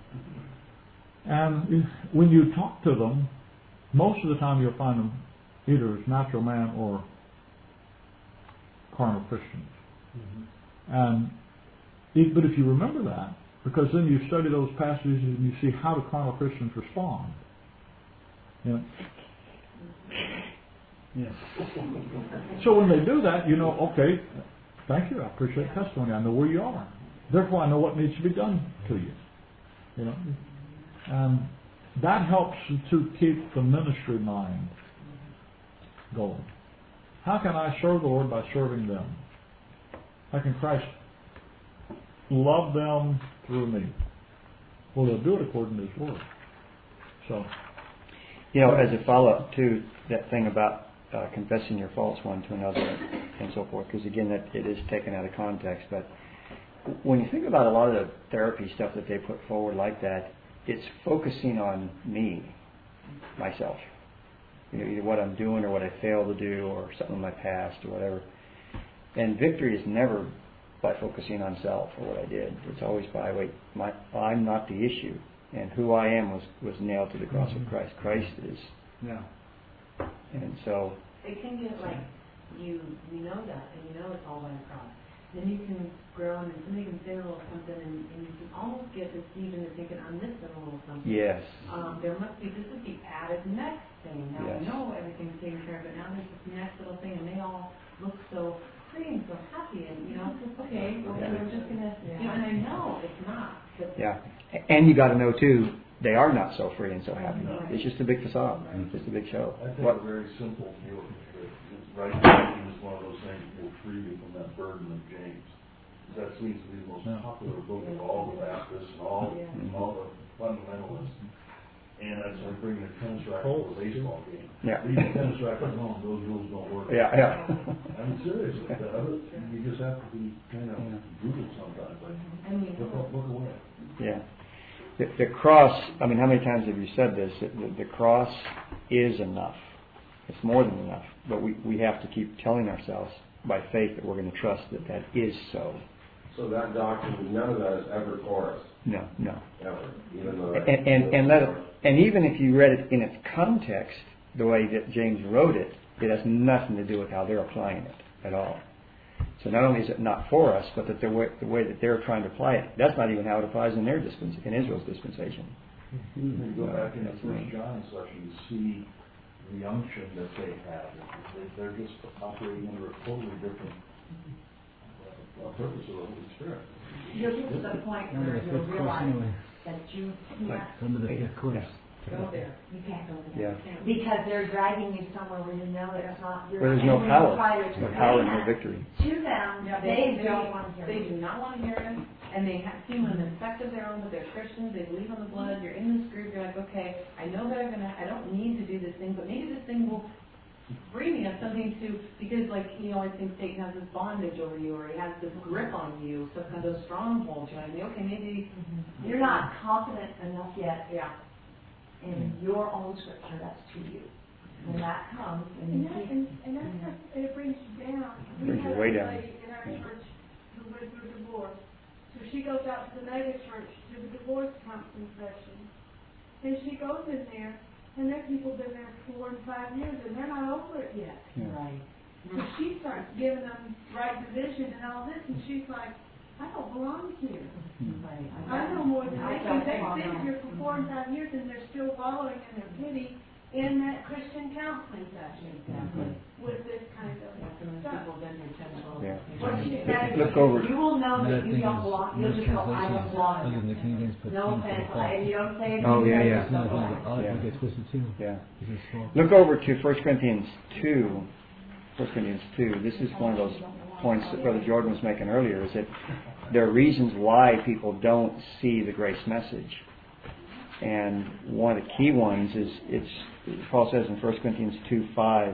And when you talk to them, most of the time you'll find them either as natural man or carnal Christians. Mm-hmm. And if, but if you remember that, because then you study those passages and you see how do carnal Christians respond. You know? Yes. So when they do that, you know, okay, thank you, I appreciate testimony. I know where you are. Therefore, I know what needs to be done to you. You know, and that helps to keep the ministry mind going. How can I serve the Lord by serving them? How can Christ love them through me? Well, they'll do it according to His Word. So, you know, as a follow-up to that thing about uh, confessing your faults one to another and so forth, because again, that it is taken out of context. But when you think about a lot of the therapy stuff that they put forward like that, it's focusing on me, myself. You know, either what I'm doing or what I failed to do or something in my past or whatever. And victory is never by focusing on self or what I did. It's always by, wait, my, I'm not the issue. And who I am was, was nailed to the cross of Christ. Christ is. Yeah. And so. It can get like, you you know that, and you know it's all by the cross. Then you can grow, and somebody can say a little something, and, and you can almost get deceived into thinking, I'm missing a little something. Yes. Um, there must be, this is the added next thing. Now Yes. I know everything's taken care of, but now there's this next little thing, and they all look so free and so happy, and, you know, okay, well, Yeah. we're just going to, you know, and I know it's not. But Yeah. And you got to know, too, they are not so free and so happy. It's just a big facade. It's just a big show. I think What? a very simple deal. Right now, is one of those things that will free you from that burden of James. That seems to be the most popular book of all the Baptists and all, Yeah. all the fundamentalists. And it's like bringing a tennis racket to a baseball game. Yeah. Leave the tennis racket alone, those rules don't work. Yeah, yeah. I'm serious. You just have to be kind of brutal sometimes. Like, I mean, look, look away. Yeah. The, the cross, I mean, how many times have you said this? The, the cross is enough. It's more than enough. But we, we have to keep telling ourselves by faith that we're going to trust that that is so. So that doctrine, none of that is ever for us, No, no. ever. Even though And, and, and, let it, and even if you read it in its context, the way that James wrote it, it has nothing to do with how they're applying it at all. So not only is it not for us, but that the way, the way that they're trying to apply it, that's not even how it applies in their dispens- in Israel's dispensation. When you go back into That's First right. John and such, you see the unction that they have. They- They're just operating under a totally different uh, purpose of the Holy Spirit. You'll get to the point Number where the you'll fifth course realize anyway. that you can't Number the fifth course. go there. you can't go there. Yeah. Because they're dragging you somewhere where you know that it's not your Where there's no and power. you try to There's no explain power and no that victory. To them, Yeah, they, they, don't want to hear They it. do not want to hear it, and they have seem an effect of their own, but they're Christians, they believe on the blood, you're in this group, you're like, okay, I know that I'm gonna, I don't need to do this thing, but maybe this thing will free me of something to, because like, you know, I think Satan has this bondage over you, or he has this grip on you, some kind of stronghold, you know, I mean, okay, maybe, You're not confident enough yet yeah. in your own scripture that's to you. When that comes, and And you that, see, and, and that's what, it brings you down. Brings you We had way a down. lady in our Yeah. church who went through divorce. So she goes out to the native church to do the divorce counseling session. And she goes in there, and their people been there four and five years, and they're not over it yet. Yeah. right. So she starts giving them right division and all this, and she's like, I don't belong here. Right. I know more than I they don't can. They've belong been there. here for four and five years and they're still wallowing in their pity in that Christian counseling session Exactly. with this kind of Some stuff. people been here ten, twelve. Yeah. What she said, Look over. you will know Another that you thing don't is, belong, you'll most just go, I don't translations, belong other than the King James, put No king for the offense, fall. and you don't say. Oh, yeah, yeah. It's not like, oh, Yeah. you get twisted too. Yeah. It's just small. Look over to First Corinthians two. First Corinthians two. This is one of those points that Brother Jordan was making earlier, is that there are reasons why people don't see the grace message. And one of the key ones is, it's Paul says in First Corinthians two five,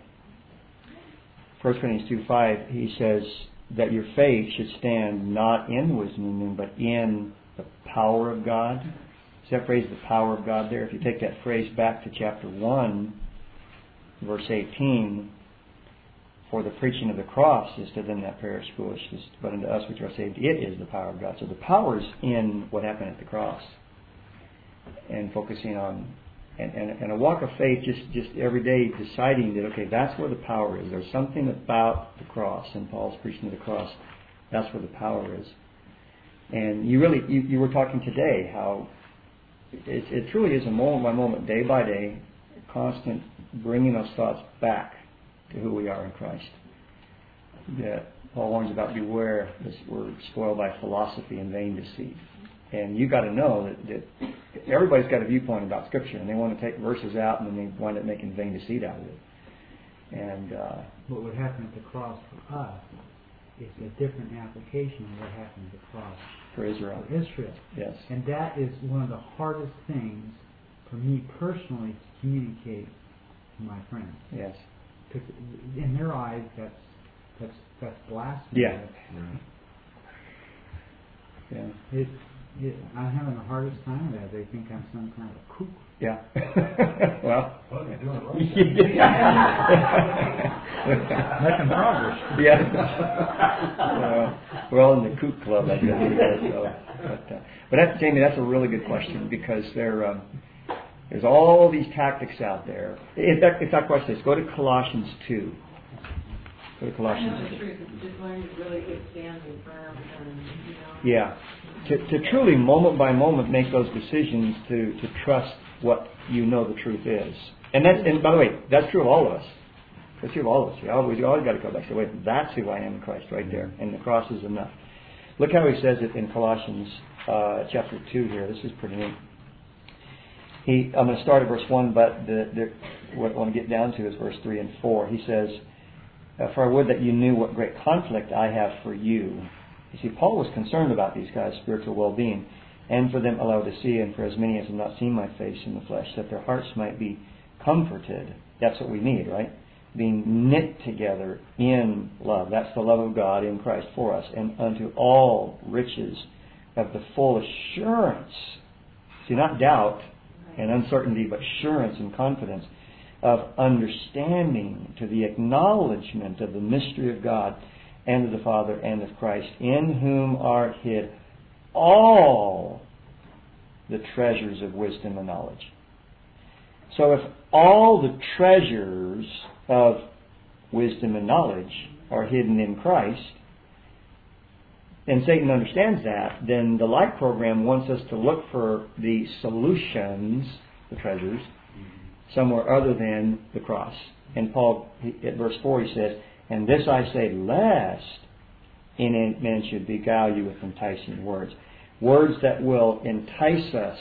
First Corinthians two five, he says that your faith should stand not in wisdom, but in the power of God. Is that phrase, the power of God, there? If you take that phrase back to chapter one, verse eighteen, for the preaching of the cross is to them that perish foolishness, but unto us which are saved, it is the power of God. So the power is in what happened at the cross. And focusing on, and, and, and a walk of faith, just, just every day deciding that, okay, that's where the power is. There's something about the cross, and Paul's preaching of the cross, that's where the power is. And you really, you, you were talking today how it, it truly is a moment by moment, day by day, constant bringing those thoughts back to who we are in Christ. That Paul warns about, beware, this, we're spoiled by philosophy and vain deceit. And you got to know that, that everybody's got a viewpoint about Scripture, and they want to take verses out, and then they wind up making vain deceit out of it. And uh, what would happen at the cross for us is a different application of what happened at the cross for Israel. for Israel. Yes. And that is one of the hardest things for me personally to communicate to my friends. Yes. Because in their eyes, that's that's that's blasphemy. Yeah. Yeah. Yeah. It, it, I'm having the hardest time with that. They think I'm some kind of a kook. Yeah. Well. Well, you're doing it right. Making progress. Yeah. uh, we're all in the kook club, I guess. So, but, uh, but that, Jamie, that's a really good question, because there, um, there's all these tactics out there. In fact, in fact, watch this. Go to Colossians two. Go to Colossians I know the two. truth, it's just learning to really get standing firm and, you know. Yeah. To, to truly, moment by moment, make those decisions to, to trust what you know the truth is. And that's, and by the way, that's true of all of us. That's true of all of us. We always, we always got to go back and say, wait, that's who I am in Christ right there. And the cross is enough. Look how he says it in Colossians uh, chapter two here. This is pretty neat. He, I'm going to start at verse one, but the, the, what I want to get down to is verse three and four. He says, for I would that you knew what great conflict I have for you. You see, Paul was concerned about these guys' spiritual well-being, and for them allowed to see, and for as many as have not seen my face in the flesh, that their hearts might be comforted. That's what we need, right? Being knit together in love. That's the love of God in Christ for us, and unto all riches of the full assurance. See, not doubt and uncertainty, but assurance and confidence of understanding, to the acknowledgement of the mystery of God and of the Father and of Christ, in whom are hid all the treasures of wisdom and knowledge. So if all the treasures of wisdom and knowledge are hidden in Christ, and Satan understands that, then the Light program wants us to look for the solutions, the treasures, somewhere other than the cross. And Paul, at verse four, he says, and this I say, lest any man should beguile you with enticing words. Words that will entice us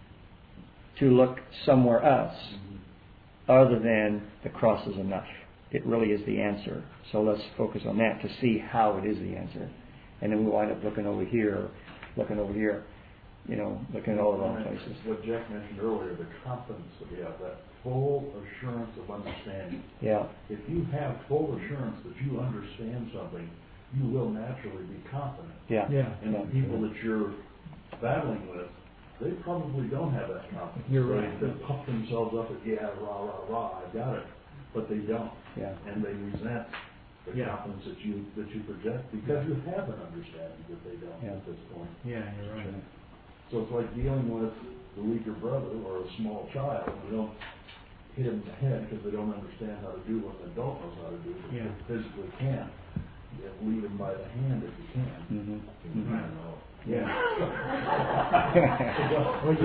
to look somewhere else other than the cross is enough. It really is the answer. So let's focus on that to see how it is the answer. And then we wind up looking over here, looking over here, you know, looking at all the wrong places. What Jack mentioned earlier, the confidence that we have, that full assurance of understanding. Yeah. If you have full assurance that you understand something, you will naturally be confident. Yeah. Yeah. And yeah. the people that you're battling with, they probably don't have that confidence. You're they, right. They puff themselves up at, yeah, rah, rah, rah, I got it. But they don't. Yeah. And they resent the Yeah. confidence that you that you project because you have an understanding that they don't Yeah. at this point. Yeah, you're right. So it's like dealing with the weaker brother or a small child. You don't hit them in the head because they don't understand how to do what an adult knows how to do, but Yeah. they physically can. and lead them by the hand if you can. Mm-hmm. Mm-hmm. I don't know. Yeah. What'd you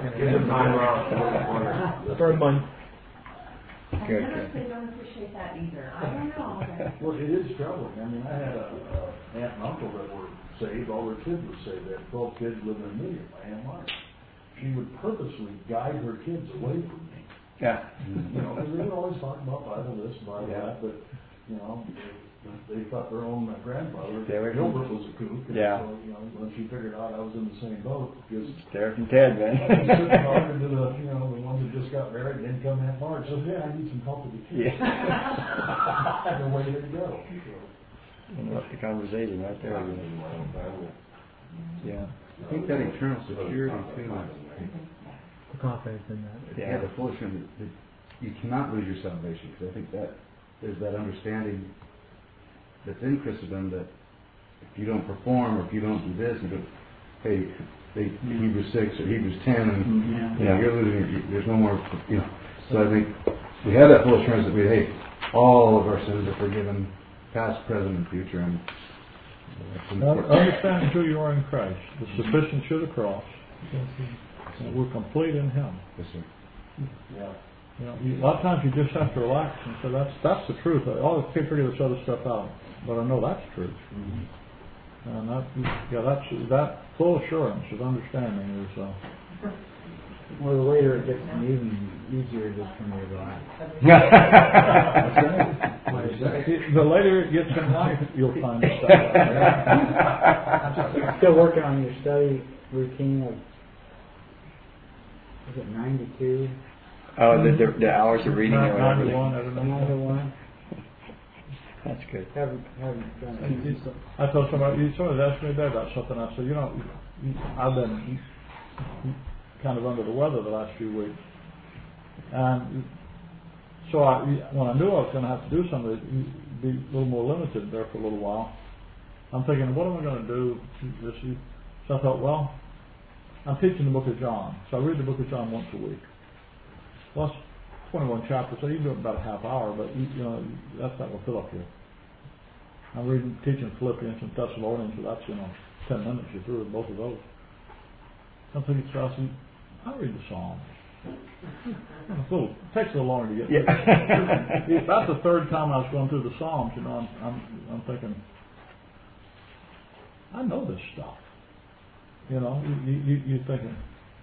say? For a month. I Good, never good. they don't appreciate that either. I don't know. but- Well, it is troubling. I mean, I had a, a aunt and uncle that were saved. All their kids were saved. They had twelve kids living in Million. My Aunt Mark. She would purposely guide her kids away from me. Yeah. You know, because they would always talk about Bible this, Bible Yeah. that, but you know, they, they thought their own uh, grandfather Derek. Gilbert was a kook. And Yeah. So, you know, when she figured out I was in the same boat, because Derek and Ted, man. talking to the, you know, the one that just got married, and then come Aunt Mark says, "Yeah, I need some help with the kids." Yeah. And away they go. Interrupt the conversation right there. you know. Yeah. I think that eternal security too. The confidence in that. Yeah. Yeah, the full assurance that you cannot lose your salvation, because I think that there's that understanding that's in Christendom that if you don't perform or if you don't do this, you go, hey, they, Hebrews six or Hebrews ten, and Yeah. you know, you're losing. Your, there's no more, you know. So I think we have that full assurance that we, hey, all of our sins are forgiven, past, present, and future, and that's important. Understanding who you are in Christ, the sufficiency of the cross. And we're complete in Him. Yes, sir. Yeah. You know, you, a lot of times you just have to relax and say, "That's that's the truth. I always can't figure this other stuff out, but I know that's true." Mm-hmm. And that, yeah, that's that full assurance of understanding is. Uh, Well, the later it gets, even easier it is for me to relax. the later it gets in life, you'll find stuff. I'm still working on your study routine of, is it ninety-two? Oh, the, the, the hours of reading or whatever. ninety-one, I don't know. Another one? That's good. Haven't, haven't done it. I told somebody, you somebody asked me today about something. I said, you know, I've been kind of under the weather the last few weeks, and so I, when I knew I was going to have to do something, be a little more limited there for a little while. I'm thinking, what am I going to do this week? So I thought, well, I'm teaching the book of John, so I read the book of John once a week. Well, it's twenty-one chapters, so you can do it in about a half hour, but you, you know that's not going to fill up here. I'm reading, teaching Philippians and Thessalonians, so that's, you know, ten minutes you're through with both of those. I'm thinking, so I said, I'll read the Psalms. It's a little, it takes a little longer to get through. Yeah. About the third time I was going through the Psalms, you know, I'm, I'm, I'm thinking, I know this stuff. You know, you, you, you're thinking,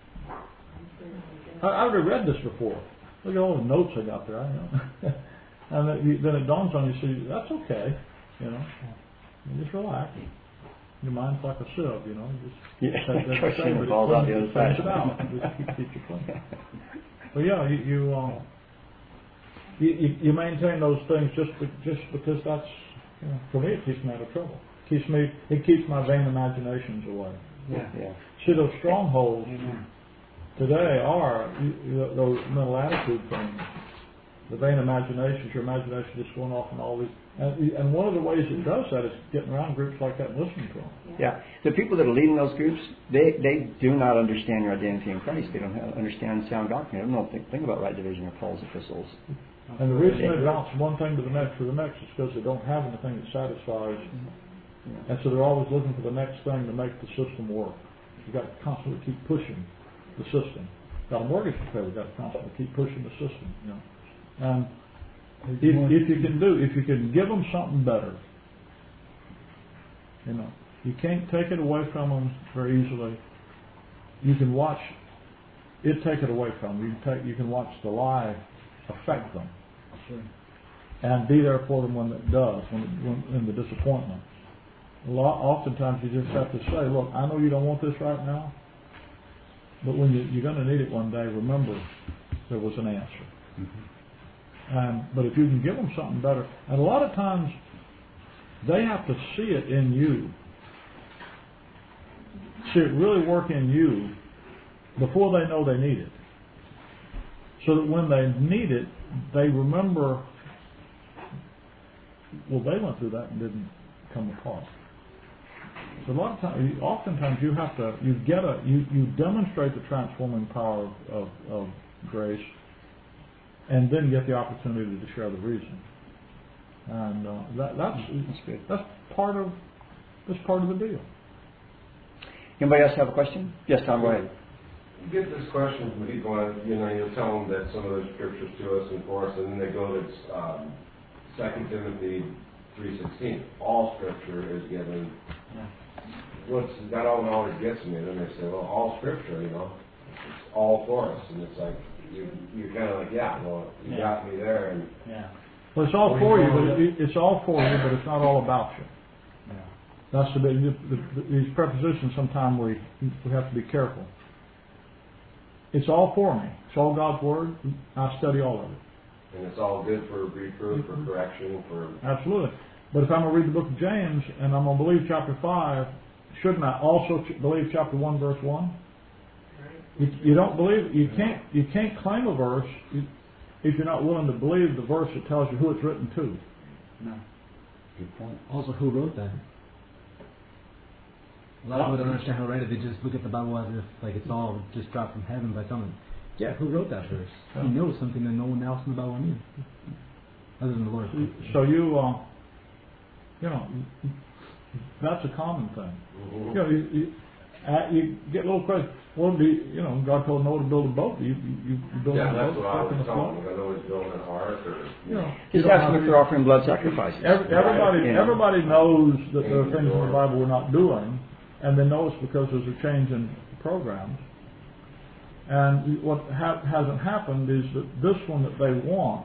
I, I already read this before. Look at all the notes I got there. I know. And then, you, then it dawns on you, see, that's okay. You know, you just relax. Your mind's like a sieve, you know. You just Yeah, that, that of course, same, it falls out the other side. It out. Just keep, keep you clean. But yeah, you you, uh, you you you maintain those things just be, just because that's, you know, for me it keeps me out of trouble. Keeps me it keeps my vain imaginations away. Yeah, yeah. See, those strongholds Amen. today are you, you, those mental attitude things. The vain imaginations, your imagination just going off and all these. And, and one of the ways it does that is getting around groups like that and listening to them. Yeah, the people that are leading those groups, they, they do not understand your identity in Christ. They don't have, understand sound doctrine. They don't know think, think about right division or Paul's epistles. And the reason they bounce one thing to the next to the next is because they don't have anything that satisfies. And so they're always looking for the next thing to make the system work. You've got to constantly keep pushing the system. Got a mortgage to pay, we've got to constantly keep pushing the system. You know. And if, if you can do, if you can give them something better, you know, you can't take it away from them very easily. You can watch it take it away from them. You can take, you can watch the lie affect them, Sure. and be there for them when it does, when, when in the disappointment. A lot, oftentimes you just have to say, look, I know you don't want this right now, but when you, you're going to need it one day, remember there was an answer. Mm-hmm. Um, but if you can give them something better, and a lot of times they have to see it in you, see it really work in you before they know they need it. So that when they need it, they remember, well, they went through that and didn't come apart. So a lot of times, oftentimes you have to, you get a, you, you demonstrate the transforming power of, of, of grace, and then get the opportunity to share the reason. And uh, that, that's That's good. that's part of that's part of the deal. Anybody else have a question? Yes, Tom, go ahead. You get this question from people, and, you know, you tell them that some of those scriptures to us and for us, and then they go to um, Second Timothy three sixteen. All scripture is given. What's that all always gets me? And then they say, well, all scripture, you know, it's all for us, and it's like you you're kind of like, yeah, well, you Yeah. got me there, and Yeah. Well, it's all Where for you you, going but with it, it's all for you, but it's not all about you. Yeah. That's the big. The, the, these prepositions, sometimes we we have to be careful. It's all for me. It's all God's word. I study all of it. and it's all good for reproof, for correction, for Absolutely. But if I'm going to read the book of James and I'm going to believe chapter five, shouldn't I also ch- believe chapter one, verse one? You, you don't believe, you can't, you can't claim a verse if you're not willing to believe the verse that tells you who it's written to. No. Good point. Also, who wrote that? A lot of people don't understand how to write it. They just look at the Bible as if like it's all just dropped from heaven by someone. Yeah, who wrote that verse? He knows something that no one else in the Bible knew, other than the Lord. So you, uh, you know, that's a common thing. mm-hmm. You know, you, you, uh, you get a little crazy. Well, do you, you know, God told Noah to build a boat. You, you, you build Yeah, a that's boat. what I stuck in was the telling flood. them. I know it's building an ark or You know, Just you don't ask have them if to- they're offering blood sacrifices. Every, everybody, Right, you know. everybody knows that there are things in the Bible we're not doing, and they know it's because there's a change in programs. And what ha- hasn't happened is that this one that they want.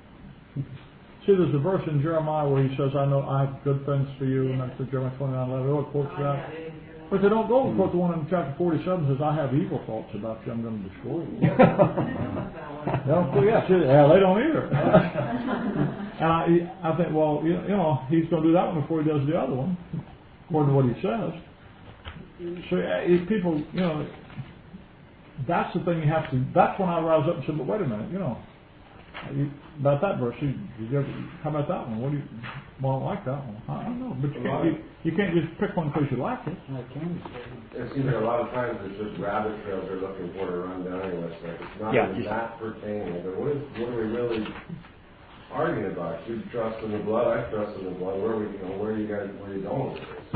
See, there's a verse in Jeremiah where he says, "I know I have good things for you," and that's in Jeremiah twenty-nine eleven. Oh, it quotes that. But they don't go and quote the one in chapter forty-seven that says, "I have evil thoughts about you. I'm going to destroy you." No, well, yeah, see, yeah, they don't either. And I, I think, well, you, you know, he's going to do that one before he does the other one, according to what he says. So uh, if people, you know, that's the thing you have to. That's when I rise up and say, "But wait a minute, you know, you, about that verse. You, you ever, how about that one? What do you? Well, I don't like that one. I don't know, but you can't, you, you can't just pick one because you like it. I can. It seems like a lot of times it's just rabbit trails they're looking for to run down anyway. It's like it's not Yeah, even just- that pertaining. But what is what are we really arguing about? You trust in the blood, I trust in the blood. Where are we you know, where are you guys where are you going with this?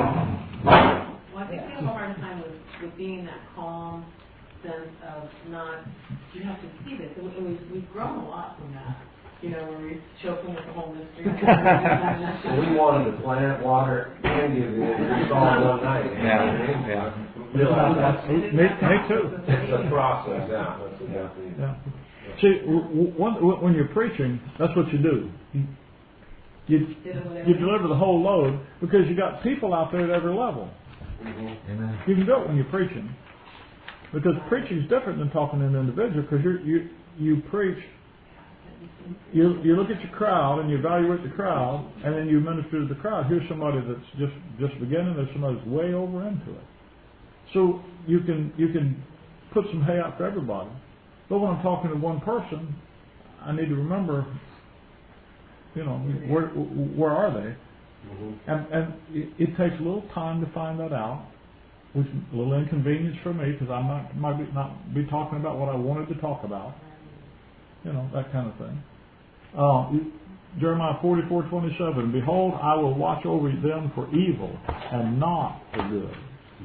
Well, I think we have a hard time with, with being that calm sense of not, you have to see this. And we, and we've, we've grown a lot from that. You know, when we're choking with the whole mystery. So we wanted to plant, water, and give the increase all in one night. You know what I mean? Yeah. Realize that's Me, me too. it's a process. Yeah, that's exactly. Yeah. See, w- w- one, when you're preaching, that's what you do. You, you deliver the whole load because you got people out there at every level. Mm-hmm. Amen. You can do it when you're preaching, because preaching is different than talking to an individual. Because you you you preach, you you look at your crowd and you evaluate the crowd, and then you minister to the crowd. Here's somebody that's just just beginning. There's somebody that's way over into it. So you can you can put some hay out for everybody. But when I'm talking to one person, I need to remember, you know, where where are they? Mm-hmm. And, and it, it takes a little time to find that out, which is a little inconvenience for me because I might, might be, not be talking about what I wanted to talk about, you know, that kind of thing. Uh, Jeremiah forty-four twenty-seven, "Behold, I will watch over them for evil and not for good."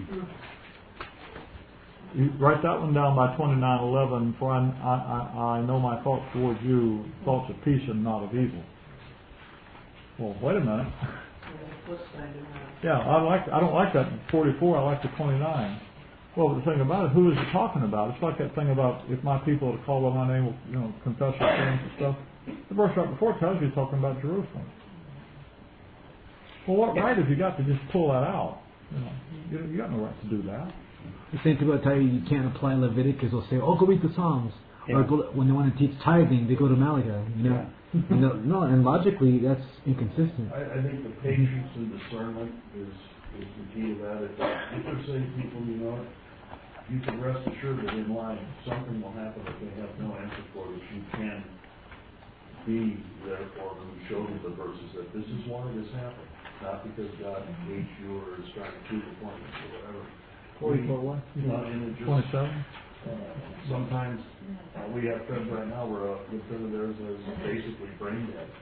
You write that one down by twenty-nine eleven, "For I, I, I know my thoughts towards you, thoughts of peace and not of evil." Well, wait a minute. Yeah, I like. I don't like that forty-four. I like the twenty-nine. Well, the thing about it, who is it talking about? It's like that thing about if my people that call by my name will, you know, confess their sins and stuff. The verse right before tells you it's talking about Jerusalem. Well, what right have you got to just pull that out? You know, you, you got no right to do that. The same people that tell you you can't apply Leviticus will say, "Oh, go read the Psalms." Yeah. Or go, when they want to teach tithing, they go to Malachi. You know, Yeah. you know, no, and logically that's inconsistent. I, I think the patience and discernment is, is the key to that. If, if they're saved people, you know, you can rest assured that in line something will happen that they have no answer for, that you can be there for them and show them the verses that this is why this happened. Not because God hates you or is trying to prove a point or whatever. forty-four what? Uh, and it just, twenty-seven? uh, sometimes uh, we have friends right now where a good friend of theirs is basically brain dead.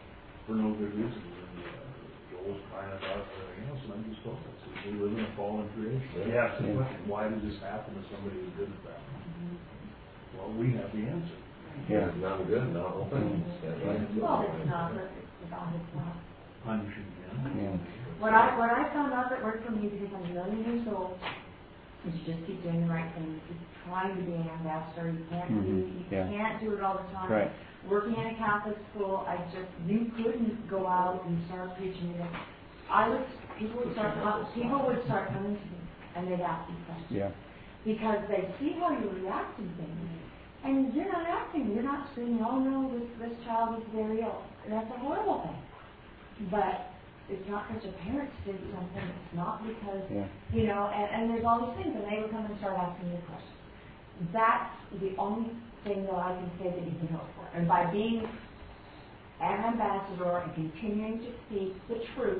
for no good reason. And uh, Joel's crying about everything else, and I just told him, I said, we live in a fallen creation. Yeah. Ask the question, why did this happen to somebody who did that? Well, we have the answer. Yeah, it's not good, not open. Well, it's not, but it's God is not. Punishing him. Yeah. What I, what I found out that worked for me, because I'm a million years old, is you just keep doing the right thing. Keep trying to be an ambassador. You can't do, Mhm. you Yeah. can't do it all the time. Right. Working in a Catholic school, I just, you couldn't go out and start preaching it. I would, people would start, people would start coming to me, and they'd ask me questions. Yeah. Because they see how you react to things. And you're not acting, you're not screaming, oh no, this, this child is very ill. And that's a horrible thing. But it's not because your parents did something, it's not because, Yeah. you know, and, and there's all these things, and they would come and start asking you questions. That's the only thing that I can say that you can hope for. And by being an ambassador and continuing to speak the truth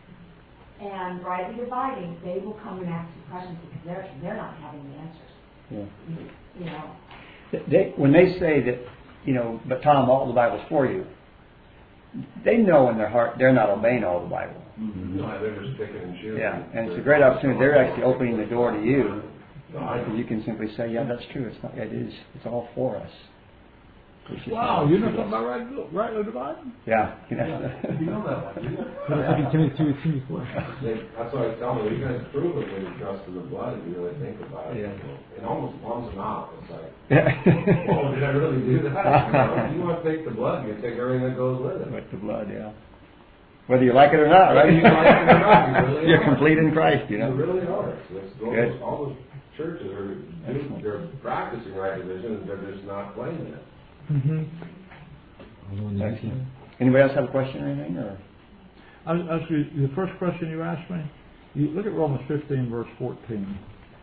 and rightly dividing, they will come and ask you questions because they're, they're not having the answers. Yeah. You, you know. They, when they say that, you know, but Tom, all the Bible's for you, they know in their heart they're not obeying all the Bible. Mm-hmm. No, they're just picking and choosing. Yeah, and it's a great opportunity. They're actually opening the door to you. Because you can simply say, yeah, that's true. It's not. It is. It's all for us. Wow, you know something about rightly, rightly dividing? Yeah. You know that one, do you? Second Timothy two eighteen before. That's what I tell them. You guys prove it when you trust in the blood if you really think about it. Yeah. It almost bums them out. It's like, Yeah. oh, did I really do that? You know, if you want to take the blood, you take everything that goes with it. With the blood, yeah. Whether you like it or not, right? Whether you like it or not, you really You're are. complete in Christ, you know. You really are. It's all, Good. those, all those churches are doing, they're practicing right division, and they're just not playing it. Mm-hmm. Excellent. Anybody else have a question or anything? Or? Actually, the first question you asked me, you look at Romans fifteen, verse fourteen.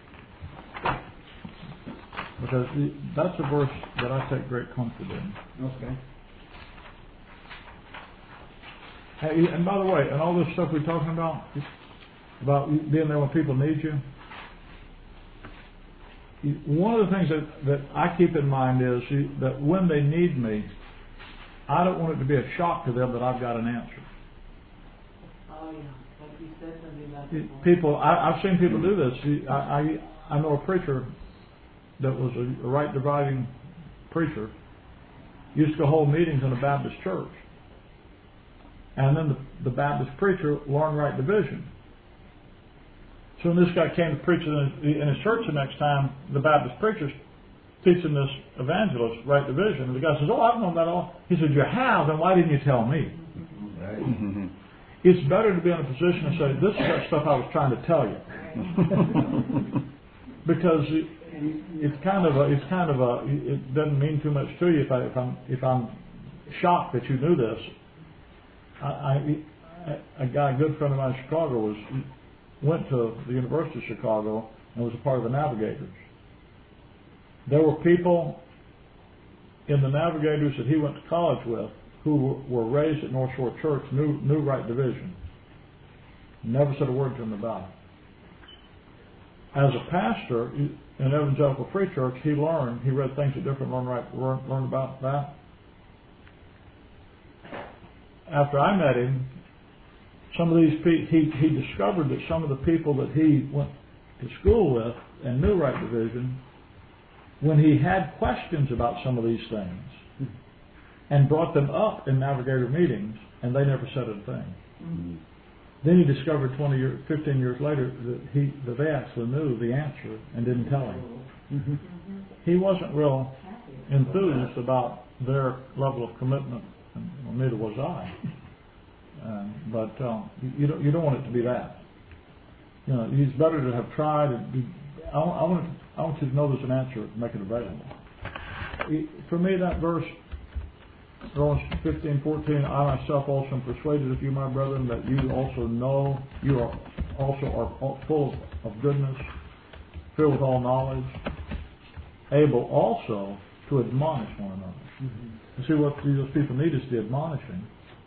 Because the, that's a verse that I take great comfort in. Okay. Hey, and by the way, and all this stuff we're talking about, about being there when people need you, one of the things that, that I keep in mind is that when they need me, I don't want it to be a shock to them that I've got an answer. Oh yeah, like you said something about people. People, I, I've seen people do this. I, I, I know a preacher that was a right dividing preacher, used to hold meetings in a Baptist church. And then the, the Baptist preacher learned right division. So when this guy came to preach in his, in his church the next time, the Baptist preacher's teaching this evangelist right division. And the guy says, oh, I've known that all. He said, you have, then why didn't you tell me? Right. Mm-hmm. It's better to be in a position to say, this is that stuff I was trying to tell you. Because it, it's kind of a, it's kind of a, it doesn't mean too much to you if, I, if I'm if I'm shocked that you knew this. I, I, a guy, a good friend of mine in Chicago, was went to the University of Chicago and was a part of the Navigators. There were people in the Navigators that he went to college with who were raised at North Shore Church, knew, knew right division. Never said a word to him about it. As a pastor in an evangelical free church, he learned, he read things that different learned right, learned about that. After I met him, some of these people, he, he discovered that some of the people that he went to school with and knew right division, when he had questions about some of these things and brought them up in Navigator meetings, and they never said a thing. Mm-hmm. Then he discovered twenty years, fifteen years later that he that they actually knew the answer and didn't tell him. Mm-hmm. He wasn't real enthused about their level of commitment, and well, neither was I. Um, but um, you, you don't you don't want it to be that. You know, it's better to have tried. And be, I, I want to, I want you to know there's an answer. Make it available. It, for me, that verse, Romans fifteen, fourteen. I myself also am persuaded of you, my brethren, that you also know you are also are full of goodness, filled with all knowledge, able also to admonish one another. Mm-hmm. You see, what those people need is the admonishing.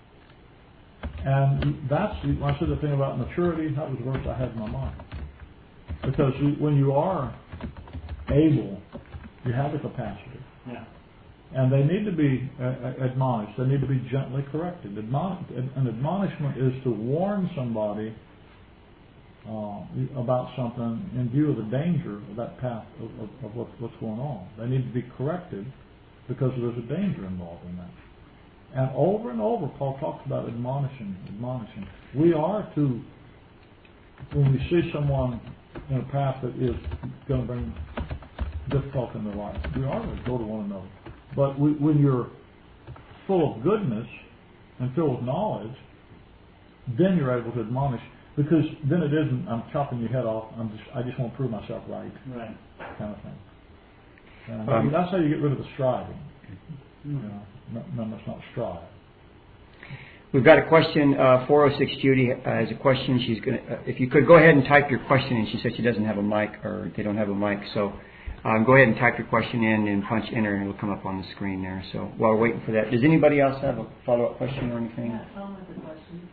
And that's, when I said the thing about maturity, that was the verse I had in my mind. Because when you are able, you have the capacity. Yeah. and they need to be uh, admonished. They need to be gently corrected. Admon- an admonishment is to warn somebody uh, about something in view of the danger of that path of, of, of what's, what's going on. They need to be corrected because there's a danger involved in that. And over and over, Paul talks about admonishing, admonishing. We are to, when we see someone in a path that is going to bring difficulty in their life, we are to go to one another. But we, when you're full of goodness and filled with knowledge, then you're able to admonish. Because then it isn't, I'm chopping your head off, I'm just, I just want to prove myself right. Right. Kind of thing. And um, that's how you get rid of the striving. You know, no, no, let's not strive. We've got a question. Uh, four oh six Judy uh, has a question. She's going to. Uh, if you could go ahead and type your question in. She said she doesn't have a mic, or they don't have a mic. So um, go ahead and type your question in and punch enter, and it'll come up on the screen there. So while we're waiting for that, does anybody else have a follow-up question or anything? Yeah, Tom has a question.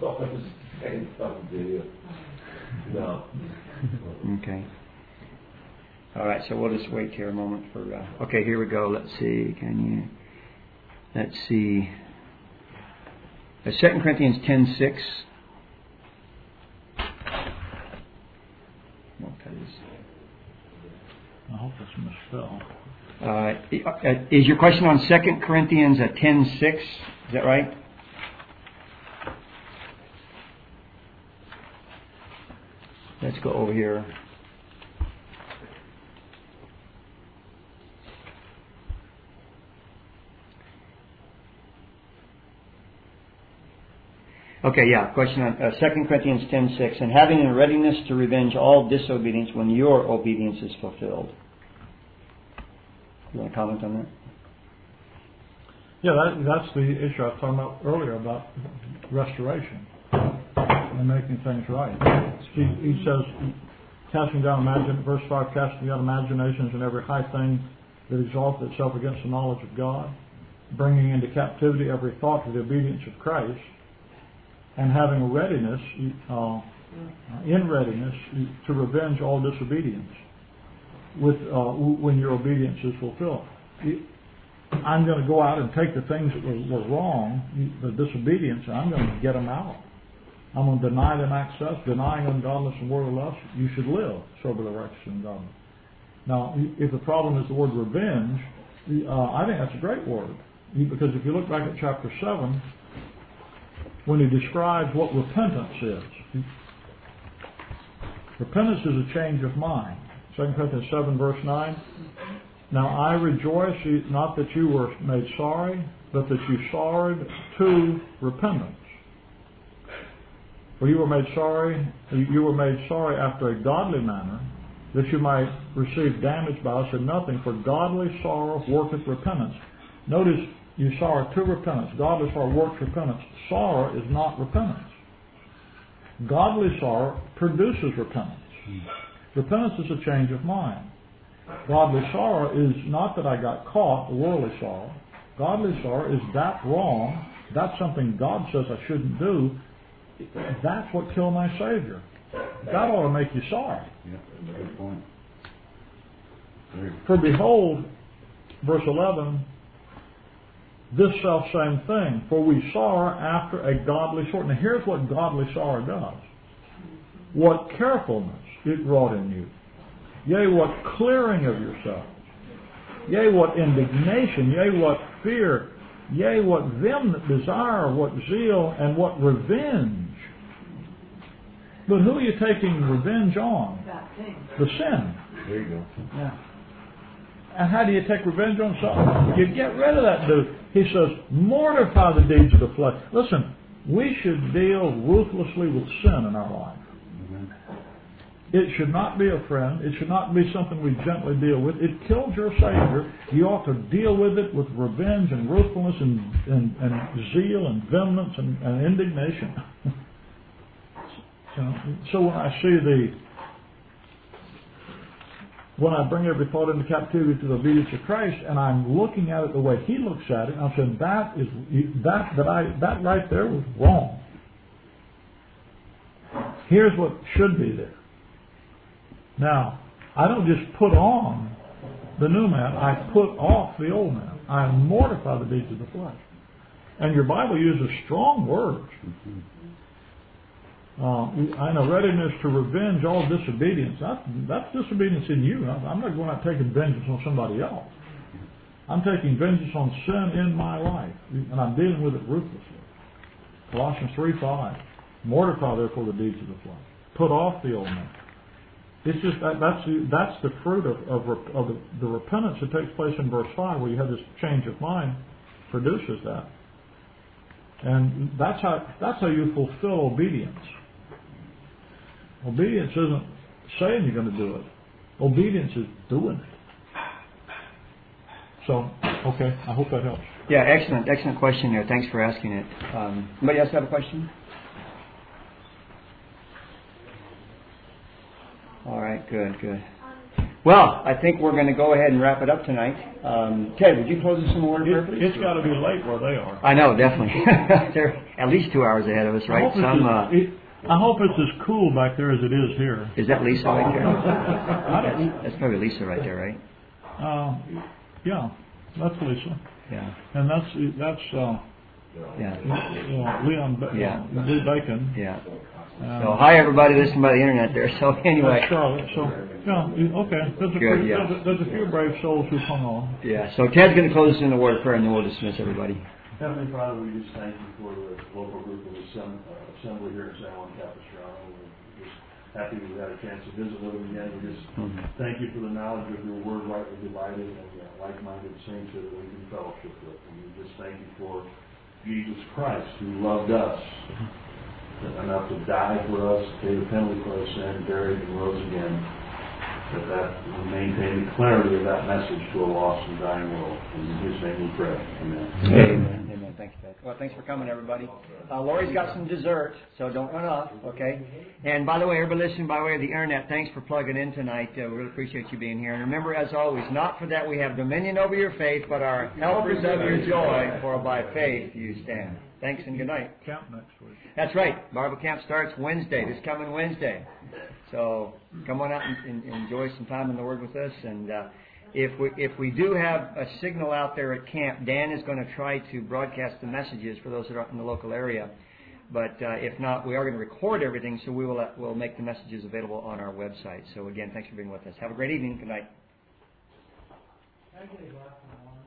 No. Okay. All right, so we'll just wait here a moment for... Uh, okay, here we go. Let's see. Can you... Let's see. Uh, Second Corinthians ten six. What that is. I hope it's misspelled. Uh, is your question on Second Corinthians ten six? Is that right? Let's go over here. Okay, yeah, question on uh, Second Corinthians ten six. And having in readiness to revenge all disobedience when your obedience is fulfilled. You want to comment on that? Yeah, that, that's the issue I was talking about earlier about restoration and making things right. He, he says, casting down imagine, verse five, casting down imaginations and every high thing that exalts itself against the knowledge of God, bringing into captivity every thought to the obedience of Christ, and having a readiness, uh, in readiness, to revenge all disobedience with uh, when your obedience is fulfilled. I'm going to go out and take the things that were, were wrong, the disobedience, and I'm going to get them out. I'm going to deny them access, denying ungodliness and worldly lust. You should live soberly, righteous, and godly. Now, if the problem is the word revenge, uh, I think that's a great word. Because if you look back at chapter seven, when he describes what repentance is, repentance is a change of mind. Second Corinthians seven, verse nine. Now I rejoice, not that you were made sorry, but that you sorrowed to repentance. For you were made sorry, you were made sorry after a godly manner, that you might receive damage by us and nothing, for godly sorrow worketh repentance. Notice, you sorrow to repentance. Godly sorrow works repentance. Sorrow is not repentance. Godly sorrow produces repentance. Repentance is a change of mind. Godly sorrow is not that I got caught, the worldly sorrow. Godly sorrow is that wrong. That's something God says I shouldn't do. That's what killed my Savior. That ought to make you sorry. Yeah, good point. For behold, verse eleven, this self same thing, for we sorrow after a godly sort. Now here's what godly sorrow does. What carefulness it wrought in you. Yea, what clearing of yourselves. Yea, what indignation. Yea, what fear. Yea, what them that desire, what zeal, and what revenge. But who are you taking revenge on? The sin. There you go. Yeah. And how do you take revenge on something? You get rid of that dude. He says, mortify the deeds of the flesh. Listen, we should deal ruthlessly with sin in our life. Mm-hmm. It should not be a friend. It should not be something we gently deal with. It killed your Savior. You ought to deal with it with revenge and ruthfulness and, and, and zeal and vehemence and, and indignation. so, so when I see the When I bring every thought into captivity to the obedience of Christ, and I'm looking at it the way He looks at it, I'm saying that is that that I that right there was wrong. Here's what should be there. Now, I don't just put on the new man; I put off the old man. I mortify the deeds of the flesh. And your Bible uses strong words. Uh, I know readiness to revenge all disobedience. That's, that's disobedience in you. I'm not going out taking vengeance on somebody else. I'm taking vengeance on sin in my life, and I'm dealing with it ruthlessly. Colossians three five. Mortify therefore the deeds of the flesh. Put off the old man. It's just that that's the, that's the fruit of, of, of the, the repentance that takes place in verse five, where you have this change of mind, produces that. And that's how that's how you fulfill obedience. Obedience isn't saying you're going to do it. Obedience is doing it. So, okay, I hope that helps. Yeah, excellent, excellent question there. Thanks for asking it. Um, anybody else have a question? All right, good, good. Well, I think we're going to go ahead and wrap it up tonight. Um, Ted, would you close us some more? It, it's got to be late where they are. I know, definitely. They're at least two hours ahead of us, right? I hope, Some, it's, uh, as, it, I hope it's as cool back there as it is here. Is that Lisa right there? that's, that's probably Lisa right there, right? Uh, yeah, that's Lisa. Yeah. And that's that's uh, yeah. You know, Leon ba- yeah. uh, Lee Bacon. Yeah. Uh, so hi everybody listening by the internet there. So anyway. Charlotte. So yeah, okay. There's a, Good, few, yeah. there's, a, there's a few brave souls who've hung on. Yeah. So Ted's going to close us in the word of prayer, and then we'll dismiss everybody. Heavenly Father, we just thank you for the local group of assemb- uh, assembly here in San Juan Capistrano. We're just happy we had a chance to visit with them again. We just mm-hmm. thank you for the knowledge of your word rightly divided and uh, like-minded saints that we can fellowship with. And we just thank you for Jesus Christ, who loved us enough to die for us, pay the penalty for our sin, buried and rose again. That that we maintain the clarity of that message to a lost and dying world. In His name we pray. Amen. Amen. Amen. Thanks, Ted. Well, thanks for coming, everybody. Uh, Lori's got some dessert, so don't run off, okay? And by the way, everybody listening by way of the internet, thanks for plugging in tonight. Uh, we really appreciate you being here. And remember, as always, not for that we have dominion over your faith, but our helpers of your joy, for by faith you stand. Thanks and good night. Camp next week. That's right. Bible camp starts Wednesday, this coming Wednesday. So come on out and, and enjoy some time in the Word with us. And uh, if we if we do have a signal out there at camp, Dan is going to try to broadcast the messages for those that are in the local area. But uh, if not, we are going to record everything, so we will uh, we'll make the messages available on our website. So again, thanks for being with us. Have a great evening. Good night.